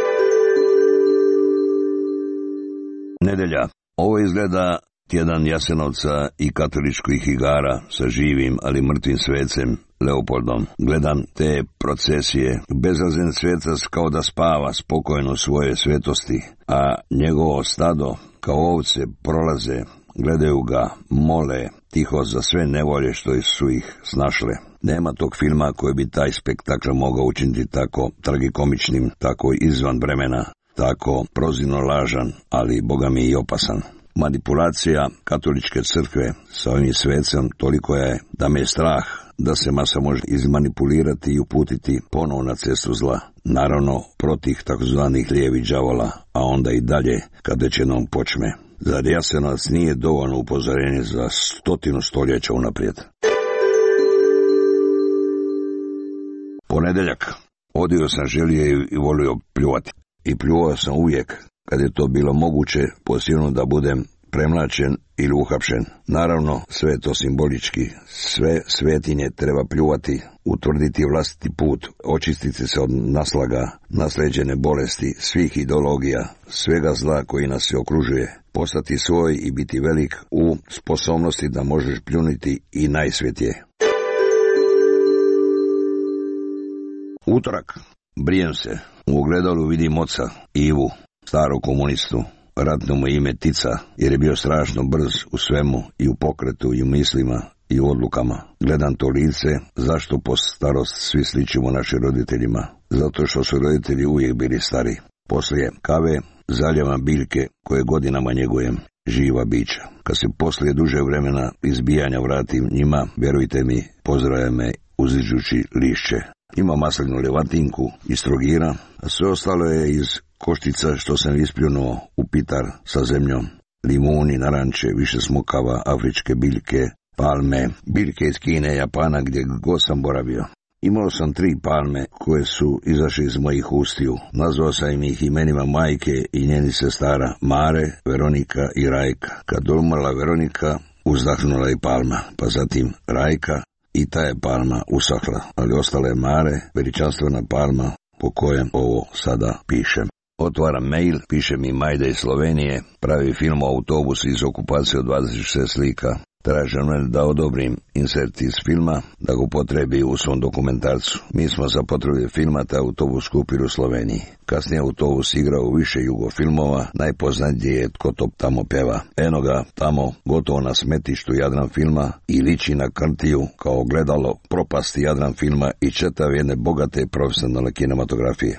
Nedelja. Ovo izgleda tjedan Jasenovca i katoličkih igara sa živim, ali mrtvim svecem Leopoldom. Gledam te procesije. Bezazlen svetac kao da spava spokojno svoje svetosti, a njegovo stado kao ovce prolaze, gledaju ga, mole, tiho za sve nevolje što su ih snašle. Nema tog filma koji bi taj spektakl mogao učiniti tako tragikomičnim, tako izvan vremena, tako prozirno lažan, ali boga mi i opasan. Manipulacija katoličke crkve sa ovim svecem toliko je da me je strah da se masa može izmanipulirati i uputiti ponovo na cestu zla. Naravno, protiv takozvanih lijevih đavola, a onda i dalje kad već jednom počme. Zar Jasenovac nije dovoljno upozorenje za stotinu stoljeća unaprijed? Ponedeljak. Odio sam želio i volio pljuvati. I pljuvao sam uvijek, kad je to bilo moguće, posebno da budem premlačen ili uhapšen. Naravno, sve je to simbolički. Sve svetinje treba pljuvati, utvrditi vlastiti put, očistiti se od naslaga, nasleđene bolesti, svih ideologija, svega zla koji nas se okružuje, postati svoj i biti velik u sposobnosti da možeš pljuniti i najsvetije. Utorak. Brijem se. U ogledalu vidim oca, Ivu, starog komunistu. Ratno mu ime Tica, jer je bio strašno brz u svemu, i u pokretu, i u mislima, i u odlukama. Gledam to lice, zašto po starost svi sličimo našim roditeljima? Zato što su roditelji uvijek bili stari. Poslije kave zaljevam biljke koje godinama njegujem, živa bića. Kad se poslije duže vremena izbijanja vratim njima, vjerujte mi, pozdravlja me uziđući lišće. Ima maslinu levatinku i strogira, a sve ostalo je iz koštica što sam ispljunuo u pitar sa zemljom. Limuni, naranče, više smokava, afričke biljke, palme, biljke iz Kine, Japana, gdje god sam boravio. Imao sam tri palme koje su izašle iz mojih ustiju. Nazvao sam ih imenima majke i njeni sestara Mare, Veronika i Rajka. Kad umrla Veronika, uzdahnula i palma, pa zatim Rajka, i ta je palma usahla, ali ostala je Mare, veličanstvena palma po kojem ovo sada pišem. Otvaram mail, piše mi Majda iz Slovenije, pravi film o autobusu iz okupacije od dvadeset šest slika. Traže me da odobrim insert iz filma, da ga upotrebi u svom dokumentarcu. Mi smo za potrebe filma taj autobus kupili u Sloveniji. Kasnije autobus igrao u više jugofilmova, najpoznatiji je Tko to tamo peva. Eno ga tamo, gotovo na smetištu Jadran filma, i liči na krtiju kao gledalo propasti Jadran filma i četav jedne bogate profesionalne kinematografije.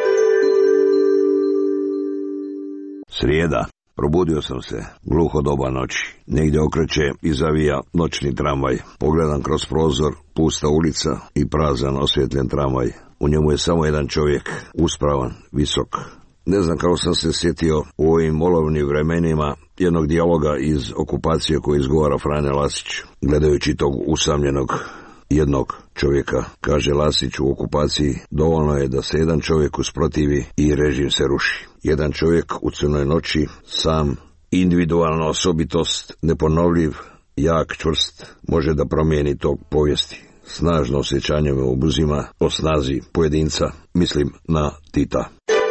Srijeda. Probudio sam se, gluho doba noći. Negdje okreće i zavija noćni tramvaj. Pogledam kroz prozor, pusta ulica i prazan osvjetljen tramvaj. U njemu je samo jedan čovjek, uspravan, visok. Ne znam kako sam se sjetio u ovim olovnim vremenima jednog dijaloga iz okupacije koji izgovara Frane Lasić. Gledajući tog usamljenog jednog čovjeka, kaže Lasić u okupaciji, dovoljno je da se jedan čovjek usprotivi i režim se ruši. Jedan čovjek u crnoj noći, sam, individualna osobitost, neponovljiv, jak, čvrst, može da promijeni tog povijesti. Snažno osjećanje me obuzima o snazi pojedinca, mislim na Tita.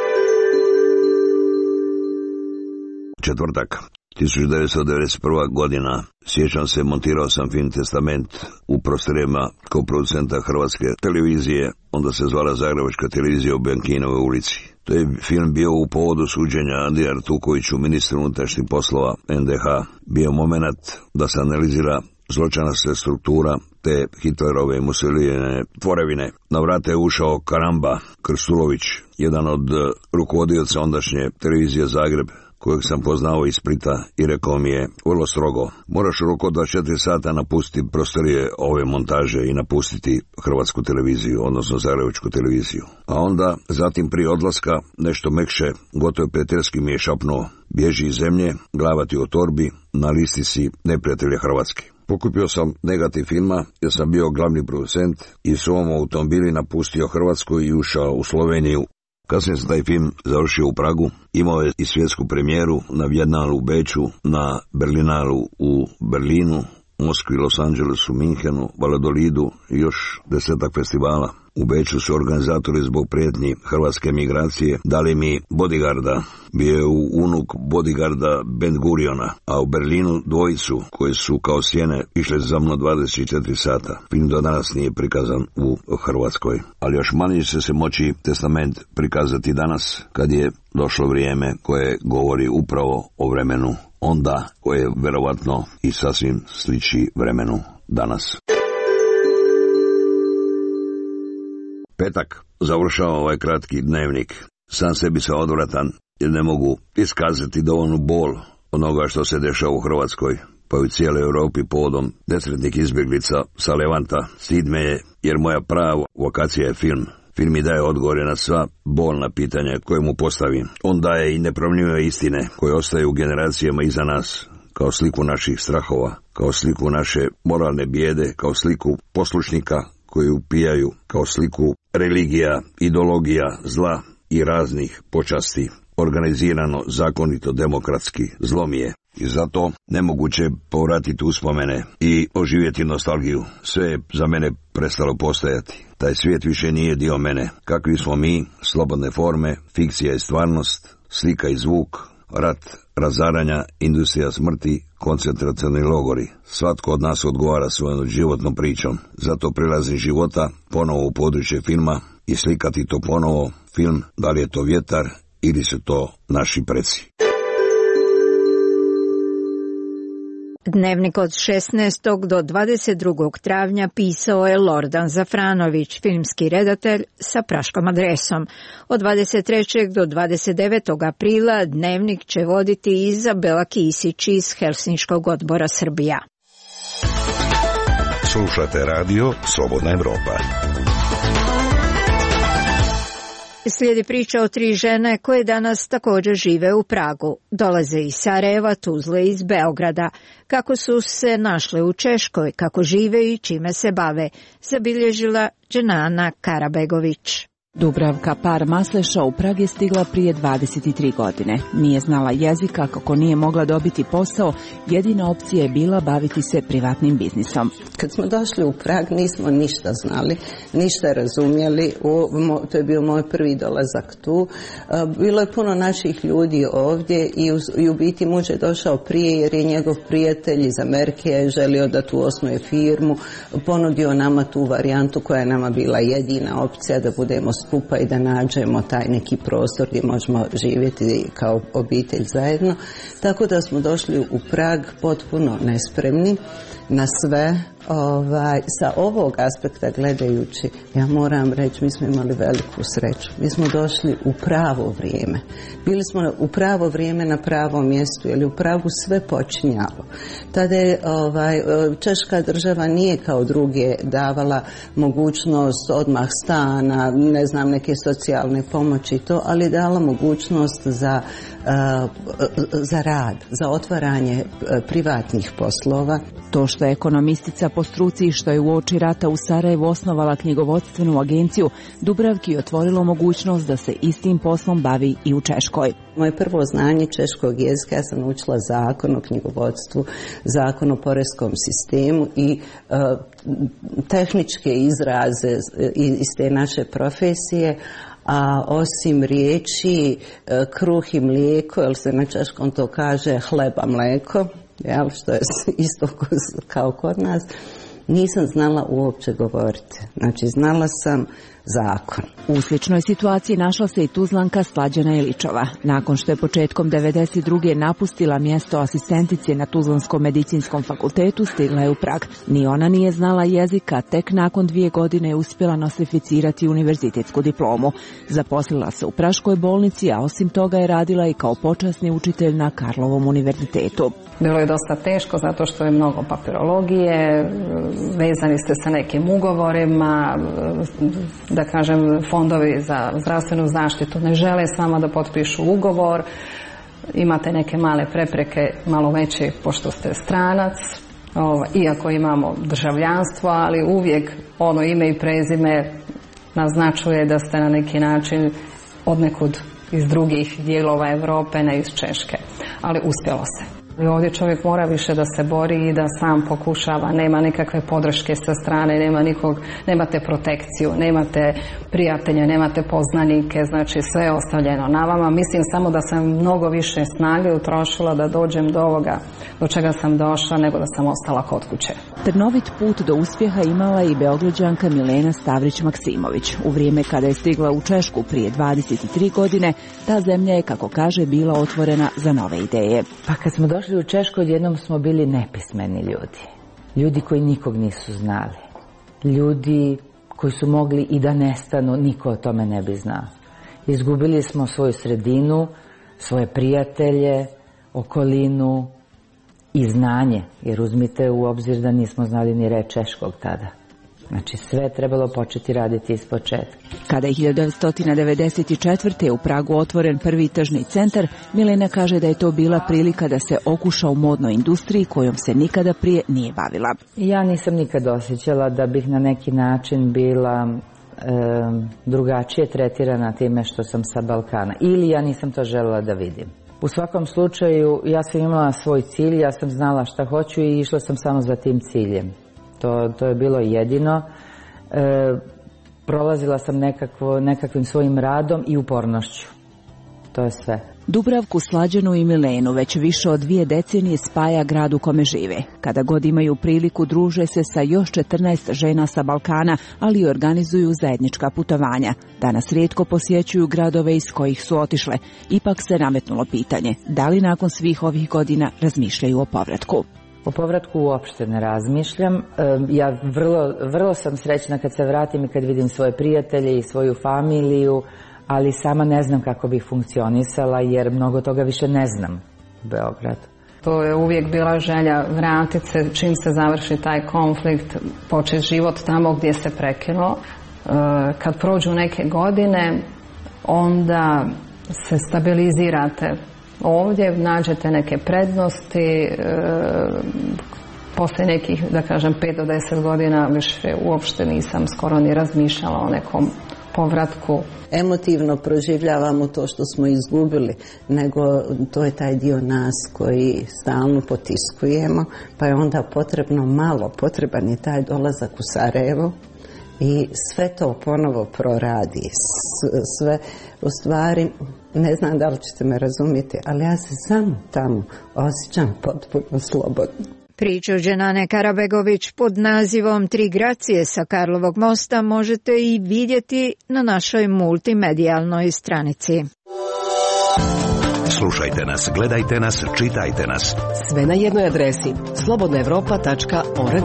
Četvrtak. tisuću devetsto devedeset prva. godina. Sjećam se, montirao sam film Testament u prostorijama koproducenta Hrvatske televizije, onda se zvala Zagrebačka televizija u Benkinovoj ulici. To je film bio u povodu suđenja Andriji Artukoviću, ministru unutrašnjih poslova en de ha. Bio moment da se analizira zločinačka struktura te Hitlerove i Mussolinijeve tvorevine. Na vrate je ušao Karamba Krstulović, jedan od rukovodioca ondašnje televizije Zagreb, kojeg sam poznao iz Splita, i rekao mi je vrlo strogo: moraš u roku od dvadeset četiri sata napustiti prostorije ove montaže i napustiti Hrvatsku televiziju, odnosno Zagrebačku televiziju. A onda, zatim prije odlaska, nešto mekše, gotovo prijateljski mi je šapnuo: bježi iz zemlje, glava ti u torbi, na listi si neprijatelja Hrvatske. Pokupio sam negativ filma jer sam bio glavni producent i svom automobili napustio Hrvatsku i ušao u Sloveniju. Kasnije se taj film završio u Pragu, imao je i svjetsku premijeru na Vjednalu u Beču, na Berlinalu u Berlinu, Moskvi, Los Angelesu, Minhenu, Valladolidu i još desetak festivala. U Beču su organizatori zbog prijetnji hrvatske migracije dali mi bodyguarda, bio je unuk bodyguarda Ben Guriona, a u Berlinu dvojicu koji su kao sjene išle za mnom dvadeset četiri sata. Film do danas nije prikazan u Hrvatskoj, ali još manje će se moći Testament prikazati danas, kad je došlo vrijeme koje govori upravo o vremenu onda, koje verovatno i sasvim sliči vremenu danas. Petak. Završavam ovaj kratki dnevnik. Sam sebi sam odvratan jer ne mogu iskazati dovoljnu bol onoga što se dešava u Hrvatskoj, pa i u cijeloj Europi povodom nesretnih izbjeglica sa Levanta. Stid me je jer moja prava vokacija je film. Film mi daje odgovore na sva bolna pitanja koje mu postavim. On daje i nepromjenjive istine koje ostaju generacijama iza nas, kao sliku naših strahova, kao sliku naše moralne bijede, kao sliku poslušnika koji upijaju, kao sliku religija, ideologija, zla i raznih počasti. Organizirano, zakonito, demokratski, zlom je. I zato nemoguće povratiti uspomene i oživjeti nostalgiju. Sve je za mene prestalo postojati. Taj svijet više nije dio mene. Kakvi smo mi, slobodne forme, fikcija i stvarnost, slika i zvuk, rat, razaranja, industrija smrti, koncentracioni logori. Svatko od nas odgovara svojom životnom pričom. Zato prilazim života ponovo u područje filma i slikati to ponovo. Film, da li je to vjetar ili su to naši preci. Dnevnik od šesnaestog do dvadeset drugog travnja pisao je Lordan Zafranović, filmski redatelj sa praškom adresom. Od dvadeset trećeg do dvadeset devetog aprila Dnevnik će voditi Izabela Kisić iz Helsinškog odbora Srbija. Slušate radio Slobodna Evropa. Slijedi priča o tri žene koje danas također žive u Pragu. Dolaze iz Sarajeva, Tuzle i iz Beograda. Kako su se našle u Češkoj, kako žive i čime se bave, zabilježila Dženana Karabegović. Dubravka Par Masleša u Prag je stigla prije dvadeset tri godine. Nije znala jezika, kako nije mogla dobiti posao, jedina opcija je bila baviti se privatnim biznisom. Kad smo došli u Prag nismo ništa znali, ništa razumjeli, to je bio moj prvi dolazak tu. Bilo je puno naših ljudi ovdje i u, i u biti muž je došao prije jer je njegov prijatelj iz Amerike je želio da tu osnuje firmu, ponudio nama tu varijantu koja je nama bila jedina opcija da budemo skupa i da nađemo taj neki prostor gdje možemo živjeti kao obitelj zajedno. Tako da smo došli u Prag potpuno nespremni na sve. Ovaj, sa ovog aspekta gledajući, ja moram reći, mi smo imali veliku sreću. Mi smo došli u pravo vrijeme. Bili smo u pravo vrijeme na pravom mjestu, jer je u Pragu sve počinjalo. Tada je ovaj, Češka država nije kao druge davala mogućnost odmah stana, ne znam, neke socijalne pomoći to, ali je dala mogućnost za, uh, za rad, za otvaranje privatnih poslova. To što je ekonomistica po struci, što je uoči rata u Sarajevu osnovala knjigovodstvenu agenciju, Dubravki je otvorilo mogućnost da se istim poslom bavi i u Češkoj. Moje prvo znanje češkog jezika, ja sam učila zakon o knjigovodstvu, zakon o poreskom sistemu i uh, tehničke izraze iz te naše profesije, a osim riječi uh, kruh i mlijeko, jer se na češkom to kaže hleba mlijeko, jel, što je isto kao kod nas, nisam znala uopće govoriti. Znači, znala sam zakon. U sličnoj situaciji našla se i Tuzlanka Slađana Iličova. Nakon što je početkom devedeset druge napustila mjesto asistentice na Tuzlanskom medicinskom fakultetu, stigla je u Prag. Ni ona nije znala jezika, tek nakon dvije godine je uspjela nostrificirati univerzitetsku diplomu. Zaposlila se u Praškoj bolnici, a osim toga je radila i kao počasni učitelj na Karlovom univerzitetu. Bilo je dosta teško zato što je mnogo papirologije, vezani ste sa nekim ugovorima, da kažem, fondovi za zdravstvenu zaštitu ne žele s vama da potpišu ugovor, imate neke male prepreke, malo veće pošto ste stranac, ovo, iako imamo državljanstvo, ali uvijek ono ime i prezime naznačuje da ste na neki način odnekud iz drugih dijelova Europe, ne iz Češke, ali uspjelo se. I ovdje čovjek mora više da se bori i da sam pokušava, nema nekakve podrške sa strane, nema nikog, nemate protekciju, nemate prijatelje, nemate poznanike, znači sve je ostavljeno na vama. Mislim samo da sam mnogo više snage utrošila da dođem do ovoga do čega sam došla, nego da sam ostala kod kuće. Trnovit put do uspjeha imala i Beograđanka Milena Stavrić-Maksimović. U vrijeme kada je stigla u Češku prije dvadeset tri godine, ta zemlja je, kako kaže, bila otvorena za nove ideje. Pa kad smo došli u Češku, odjednom smo bili nepismeni ljudi. Ljudi koji nikog nisu znali. Ljudi koji su mogli i da nestanu, niko o tome ne bi znao. Izgubili smo svoju sredinu, svoje prijatelje, okolinu i znanje, jer uzmite u obzir da nismo znali ni reč češkog tada. Znači sve je trebalo početi raditi iz početka. Kada je hiljadu devetsto devedeset četvrte. u Pragu otvoren prvi tržni centar, Milena kaže da je to bila prilika da se okuša u modnoj industriji kojom se nikada prije nije bavila. Ja nisam nikad osjećala da bih na neki način bila e, drugačije tretirana time što sam sa Balkana. Ili ja nisam to željela da vidim. U svakom slučaju ja sam imala svoj cilj, ja sam znala šta hoću i išla sam samo za tim ciljem. To, to je bilo jedino. E, prolazila sam nekakvo, nekakvim svojim radom i upornošću. To je sve. Dubravku, Slađanu i Milenu već više od dvije decenije spaja grad u kome žive. Kada god imaju priliku druže se sa još četrnaest žena sa Balkana, ali i organizuju zajednička putovanja. Danas rijetko posjećuju gradove iz kojih su otišle. Ipak se nametnulo pitanje, da li nakon svih ovih godina razmišljaju o povratku? O povratku uopšte ne razmišljam. Ja vrlo, vrlo sam srećna kad se vratim i kad vidim svoje prijatelje i svoju familiju, ali sama ne znam kako bih funkcionisala jer mnogo toga više ne znam u Beogradu. To je uvijek bila želja vratiti se čim se završi taj konflikt, početi život tamo gdje se prekinuo. Kad prođu neke godine, onda se stabilizirate ovdje, nađete neke prednosti, poslije nekih, da kažem, pet do deset godina više uopšte nisam skoro ni razmišljala o nekom povratku. Emotivno proživljavamo to što smo izgubili, nego to je taj dio nas koji stalno potiskujemo, pa je onda potrebno malo, potreban je taj dolazak u Sarajevo i sve to ponovo proradi. Sve, u stvari, ne znam da li ćete me razumjeti, ali ja se samo tamo osjećam potpuno slobodno. Priču Dženane Karabegović pod nazivom Tri Gracije sa Karlovog mosta možete i vidjeti na našoj multimedijalnoj stranici. Slušajte nas, gledajte nas, čitajte nas. Sve na jednoj adresi slobodna evropa tačka org.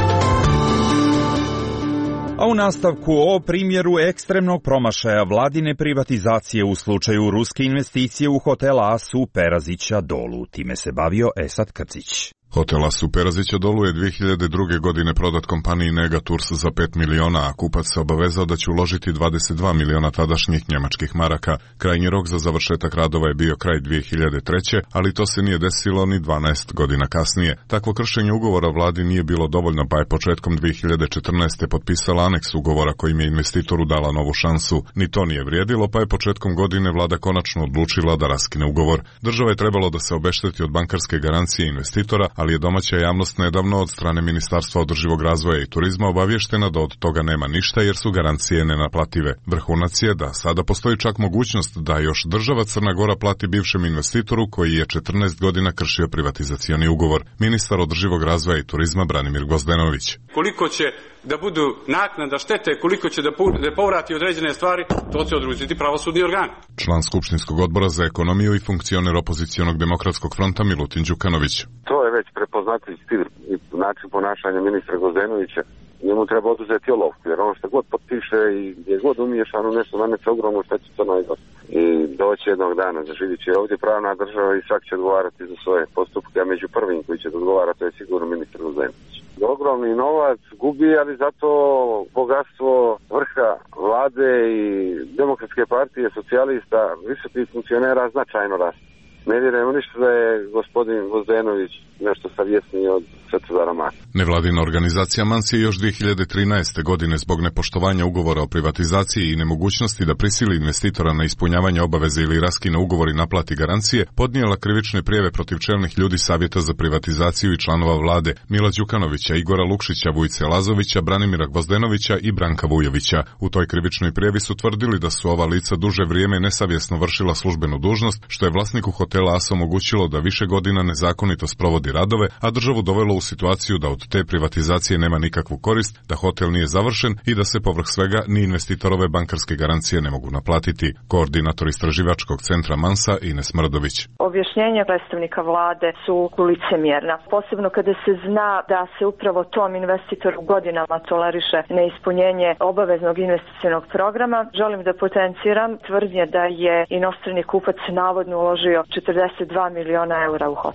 A u nastavku o primjeru ekstremnog promašaja vladine privatizacije u slučaju ruske investicije u hotel Asu Perazića Dolu. Time se bavio Esad Krcić. Hotel Asu Perazića Dolu je dvije hiljade druge. godine prodat kompaniji Negatours za pet miliona, a kupac se obavezao da će uložiti dvadeset dva miliona tadašnjih njemačkih maraka. Krajnji rok za završetak radova je bio kraj dvije hiljade treće. ali to se nije desilo ni dvanaest godina kasnije. Takvo kršenje ugovora vladi nije bilo dovoljno, pa je početkom dvije hiljade četrnaeste. potpisala aneks ugovora kojim je investitoru dala novu šansu. Ni to nije vrijedilo, pa je početkom godine vlada konačno odlučila da raskine ugovor. Država je trebalo da se obešteti od bankarske garancije investitora, ali je domaća javnost nedavno od strane Ministarstva održivog razvoja i turizma obavještena da od toga nema ništa jer su garancije nenaplative. Vrhunac je da sada postoji čak mogućnost da još država Crna Gora plati bivšem investitoru koji je četrnaest godina kršio privatizacioni ugovor. Ministar održivog razvoja i turizma Branimir Gvozdenović. Koliko će da budu naknada štete, koliko će da povrati određene stvari, to će odlučiti pravosudni organ. Član Skupštinskog odbora za ekonomiju i funkcioner opozicionog demokratskog fronta Milutin Đukanović. To je već prepoznatljiv stil i način ponašanja ministra Gvozdenovića. Njemu treba oduzeti olovku, jer ono što god potpiše i gdje god umiješano nešto nameće ogromnu štetu Crnoj Gori. I doći jednog dana, zaživit će ovdje pravna država i svak će odgovarati za svoje postupke, a među prvim koji će odgovarati je sigurno ministar Gvozdenović. Ogromni novac gubi, ali zato bogatstvo vrha vlade i Demokratske partije, socijalista, visokih funkcionera značajno raste. Ne vjerujemo ništa da je gospodin Gvozdenović nešto savjesniji od Svetozara Mansa. Nevladina organizacija Mans je još dvije hiljade trinaeste. godine zbog nepoštovanja ugovora o privatizaciji i nemogućnosti da prisili investitora na ispunjavanje obaveze ili raskine ugovor i naplati garancije, podnijela krivične prijave protiv čelnih ljudi Savjeta za privatizaciju i članova vlade Mila Đukanovića, Igora Lukšića, Vujice Lazovića, Branimira Gvozdenovića i Branka Vujovića. U toj krivičnoj prijavi su tvrdili da su ova lica duže vrijeme nesavjesno vršila službenu dužnost, što je vlasniku hotela Asa omogućilo da više godina nezakonito sprovodi radove, a državu dovelo u situaciju da od te privatizacije nema nikakvu korist, da hotel nije završen i da se povrh svega ni investitorove bankarske garancije ne mogu naplatiti. Koordinator istraživačkog centra Mansa Ines Mrdović. Objašnjenja predstavnika vlade su licemjerna, posebno kada se zna da se upravo tom investitoru godinama toleriše neispunjenje obaveznog investicionog programa. Želim da potenciram tvrdnje da je inostrani kupac navodno uložio četrdeset dva miliona eura u hotel Asa.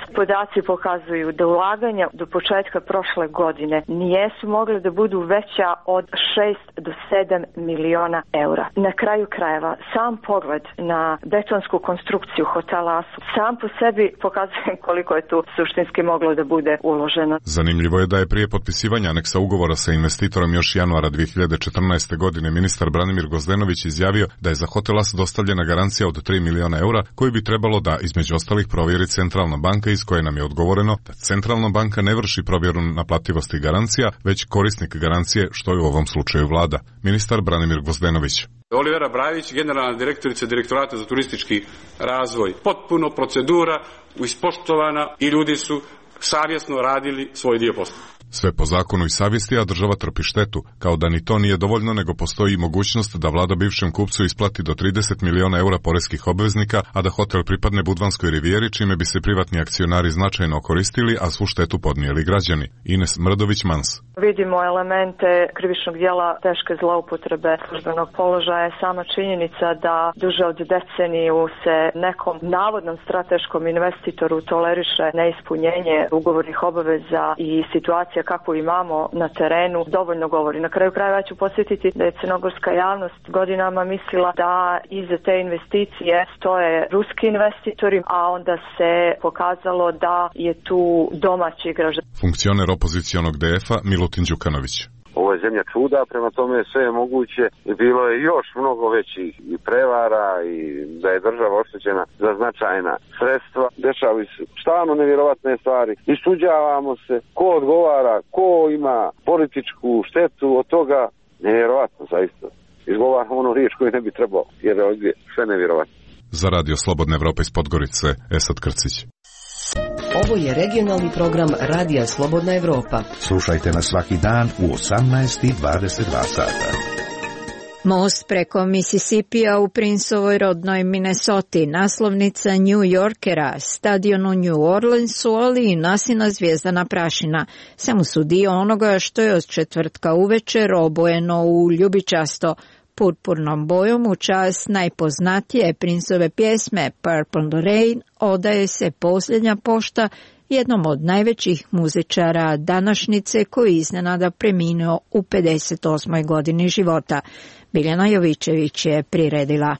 Podaci pokazuju da ulaganja do početka prošle godine nijesu mogle da budu veća od šest do sedam miliona eura. Na kraju krajeva, sam pogled na betonsku konstrukciju hotela Asu sam po sebi pokazuje koliko je tu suštinski moglo da bude uloženo. Zanimljivo je da je prije potpisivanja aneksa ugovora sa investitorom još januara dvije hiljade četrnaeste. godine ministar Branimir Gozdenović izjavio da je za hotel As dostavljena garancija od tri miliona eura koju bi trebalo da između ostalih provjeri Centralna banka, iz koje nam je odgovoreno da Centralna banka ne vrši provjeru naplativosti garancija, već korisnik garancije, što je u ovom slučaju vlada. Ministar Branimir Gozdenović. Olivera Brajić, generalna direktorica Direktorata za turistički razvoj. Potpuno procedura ispoštovana i ljudi su savjesno radili svoj dio posla. Sve po zakonu i savjesti, a država trpi štetu. Kao da ni to nije dovoljno, nego postoji i mogućnost da vlada bivšem kupcu isplati do trideset miliona eura poreskih obveznika, a da hotel pripadne Budvanskoj rivijeri, čime bi se privatni akcionari značajno koristili, a svu štetu podnijeli građani. Ines Mrdović-Mans. Vidimo elemente krivičnog djela teške zloupotrebe službenog položaja. Sama činjenica da duže od deceniju se nekom navodnom strateškom investitoru toleriše neispunjenje ugovornih obaveza i situacija kako imamo na terenu dovoljno govori. Na kraju krajeva ću podsjetiti da je crnogorska javnost godinama mislila da iza te investicije stoje ruski investitori, a onda se pokazalo da je tu domaći igrač. Funkcioner opozicionog D F-a Milutin Đukanović. Ovo je zemlja čuda, prema tome sve je moguće i bilo je još mnogo većih i prevara i da je država oštećena za značajna sredstva. Dešavaju se stalno nevjerovatne stvari. Isuđavamo se, ko odgovara, ko ima političku štetu od toga. Nevjerovatno, zaista. Izgovaramo ono riječ koju ne bi trebao, jer je ovdje sve nevjerovatno. Za Radio Slobodna Evropa iz Podgorice, Esad Krcić. Ovo je regionalni program Radija Slobodna Evropa. Slušajte nas svaki dan u osamnaest i dvadeset dva sata. Most preko Mississipija u Princevoj rodnoj Minnesoti, naslovnica New Yorkera, stadion u New Orleansu, ali i nasina zvijezdana prašina. Samo su dio onoga što je od četvrtka uvečer obojeno u ljubičasto purpurnom bojom u čast najpoznatije Princeve pjesme Purple Rain odaje se posljednja pošta jednom od najvećih muzičara današnjice koji iznenada preminuo u pedeset osmoj godini života. Biljana Jovićević je priredila.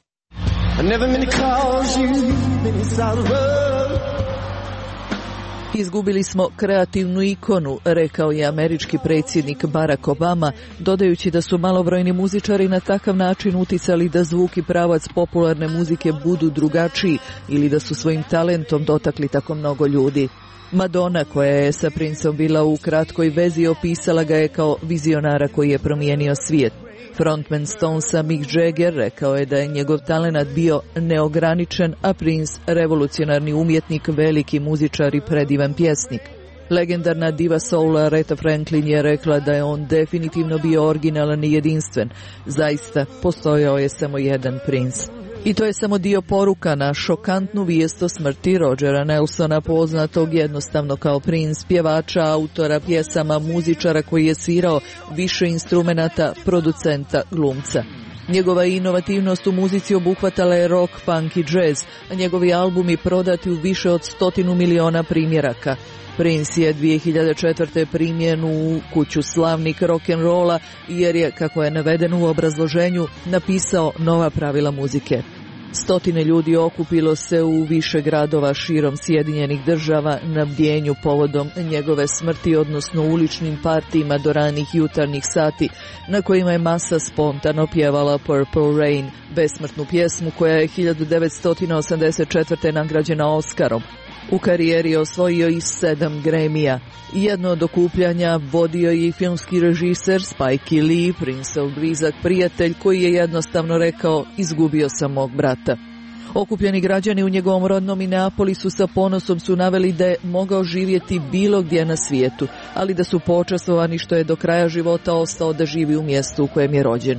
Izgubili smo kreativnu ikonu, rekao je američki predsjednik Barack Obama, dodajući da su malobrojni muzičari na takav način uticali da zvuk i pravac popularne muzike budu drugačiji ili da su svojim talentom dotakli tako mnogo ljudi. Madonna, koja je sa Princom bila u kratkoj vezi, opisala ga je kao vizionara koji je promijenio svijet. Frontman Stonesa Mick Jagger rekao je da je njegov talenat bio neograničen, a Prince revolucionarni umjetnik, veliki muzičar i predivan pjesnik. Legendarna diva soula Aretha Franklin je rekla da je on definitivno bio originalan i jedinstven. Zaista, postojao je samo jedan Prince. I to je samo dio poruka na šokantnu vijest o smrti Rogera Nelsona, poznatog jednostavno kao Prince, pjevača, autora pjesama, muzičara koji je svirao više instrumenata, producenta, glumca. Njegova inovativnost u muzici obuhvatala je rock, punk i jazz, a njegovi albumi prodati u više od stotinu miliona primjeraka. Prince je dvije hiljade četvrte primljen u kuću slavnih rock'n'rolla jer je, kako je navedeno u obrazloženju, napisao nova pravila muzike. Stotine ljudi okupilo se u više gradova širom Sjedinjenih država na bdjenju povodom njegove smrti, odnosno uličnim partijima do ranih jutarnjih sati, na kojima je masa spontano pjevala Purple Rain, besmrtnu pjesmu koja je hiljadu devetsto osamdeset četvrte nagrađena Oscarom. U karijeri je osvojio i sedam Grammy-a. Jedno od okupljanja vodio je i filmski režiser Spike Lee, Princeov blizak prijatelj, koji je jednostavno rekao: izgubio sam mog brata. Okupljeni građani u njegovom rodnom Minneapolisu sa ponosom su naveli da je mogao živjeti bilo gdje na svijetu, ali da su počastvovani što je do kraja života ostao da živi u mjestu u kojem je rođen.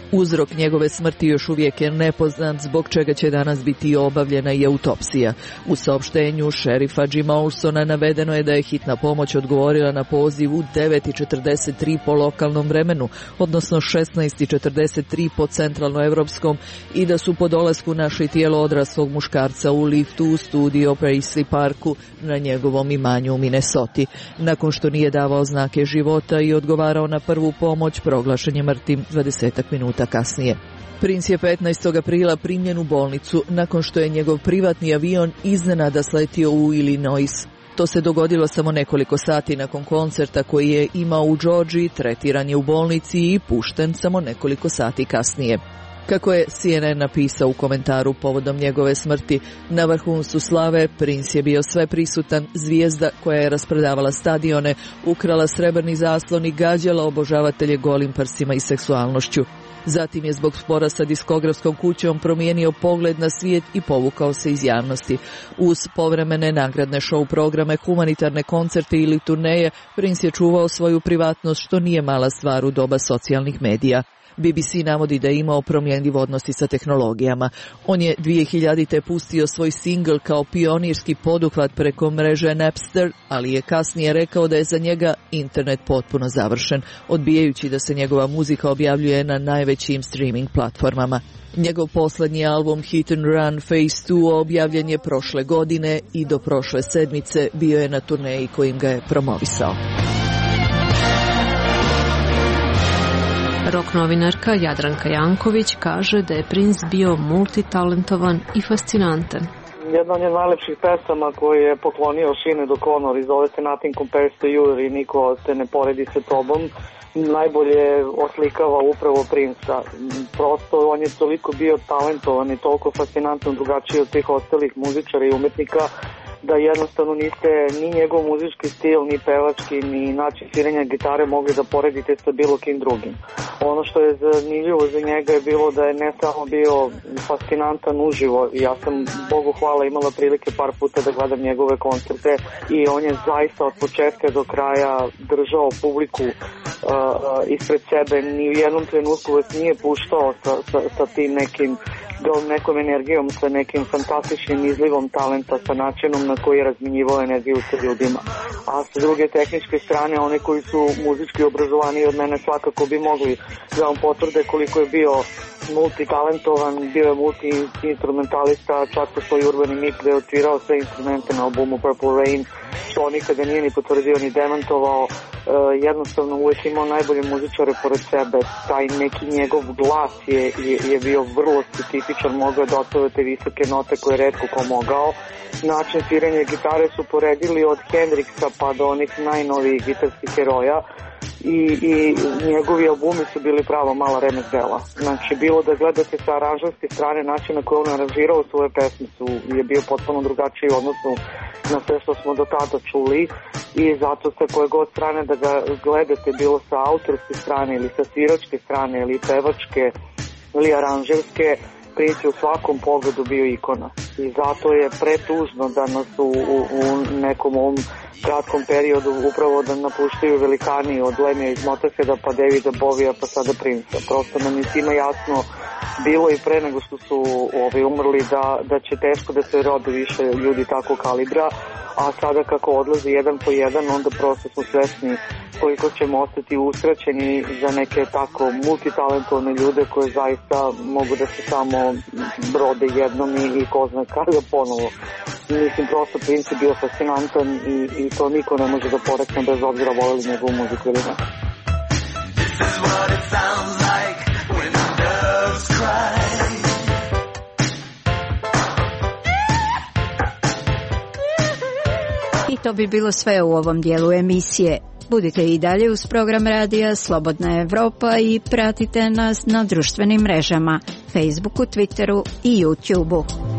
Uzrok njegove smrti još uvijek je nepoznat, zbog čega će danas biti obavljena i autopsija. U saopštenju šerifa Jima Olsona navedeno je da je hitna pomoć odgovorila na poziv u devet i četrdeset tri po lokalnom vremenu, odnosno šesnaest i četrdeset tri po centralnoevropskom, i da su po dolasku našli tijelo odraslog muškarca u liftu u studio Paisley Parku na njegovom imanju u Minnesoti. Nakon što nije davao znake života i odgovarao na prvu pomoć, proglašen je mrtvim dvadesetak minuta kasnije. Princ je petnaestog aprila primljen u bolnicu nakon što je njegov privatni avion iznenada sletio u Illinois. To se dogodilo samo nekoliko sati nakon koncerta koji je imao u Georgiji, tretiran je u bolnici i pušten samo nekoliko sati kasnije. Kako je C N N napisao u komentaru povodom njegove smrti, na vrhuncu slave Prince je bio sveprisutan, zvijezda koja je rasprodavala stadione, ukrala srebrni zaslon i gađala obožavatelje golim prsima i seksualnošću. Zatim je zbog spora sa diskografskom kućom promijenio pogled na svijet i povukao se iz javnosti. Uz povremene nagradne show programe, humanitarne koncerte ili turneje, Prince je čuvao svoju privatnost, što nije mala stvar u doba socijalnih medija. B B C navodi da je imao promjenjiv odnos sa tehnologijama. On je dvije hiljadite pustio svoj singl kao pionirski poduhvat preko mreže Napster, ali je kasnije rekao da je za njega internet potpuno završen, odbijajući da se njegova muzika objavljuje na najvećim streaming platformama. Njegov poslednji album Hit and Run Phase dva objavljen je prošle godine i do prošle sedmice bio je na turneji kojim ga je promovisao. Rock novinarka Jadranka Janković kaže da je Prince bio multitalentovan i fascinantan. Jedna od najlepših pesama koju je poklonio Sinead O'Connor i zove se Nothing Compares to You, i niko te ne poredi sa tobom, najbolje oslikava upravo Prince-a. Prosto on je toliko bio talentovan i toliko fascinantno drugačiji od svih ostalih muzičara i umetnika, da jednostavno niste ni njegov muzički stil, ni pevački, ni način sviranja gitare mogli da poredite sa bilo kim drugim. Ono što je zanimljivo za njega je bilo da je ne samo bio fascinantan uživo, ja sam, Bogu hvala, imala prilike par puta da gledam njegove koncerte i on je zaista od početka do kraja držao publiku uh, ispred sebe, ni u jednom trenutku vas nije puštao sa, sa, sa tim nekim nekom energijom, sa nekim fantastičnim izlivom talenta, sa načinom na koji je razminjivao energiju sa ljudima. A sa druge tehničke strane, one koji su muzički obrazovani od mene svakako bi mogli da vam potvrde koliko je bio multitalentovan, bio je multi-instrumentalista, čak postoji urbani mit da je odsvirao sve instrumente na albumu Purple Rain, što nikada nije ni potvrdio ni demantovao. Uh, jednostavno uvijek imao najbolje muzičare pored sebe. Taj neki njegov glas je, je, je bio vrlo specifičan, mogao da otpeva te visoke note koje je retko ko mogao. Način sviranja gitare su poredili od Hendrixa pa do onih najnovijih gitarskih heroja. I, i njegovi albumi su bili pravo mala remek dela. Znači, bilo da gledate sa aranžerske strane, način na koji on aranžirao svoje pesme su, je bio potpuno drugačiji odnosno na sve što smo do tada čuli, i zato sa koje god strane da ga gledate, bilo sa autorske strane ili sa sviračke strane ili pevačke ili aranžerske, Prince u svakom pogledu bio ikona. I zato je pretužno da nas u, u, u nekom ovom kratkom periodu upravo da napuštaju velikani od Lemija iz Motörheada pa Davida Bovija pa sada Prince-a. Prosto nam je svima jasno bilo i pre nego što su ovi umrli da, da će teško da se rode više ljudi takvog kalibra, a sada kako odlazi jedan po jedan, onda prosto smo svesni koliko ćemo ostati uskraćeni za neke tako multitalentovne ljude koje zaista mogu da se samo brode jednom i, i ko zna kada ponovo. Mislim, prosto Prince je bio fascinantan i, i to niko ne može da porekne bez obzira voleli njegovu muziku ili ne. I to bi bilo sve u ovom dijelu emisije. Budite i dalje uz program radija Slobodna Evropa i pratite nas na društvenim mrežama, Facebooku, Twitteru i YouTubeu.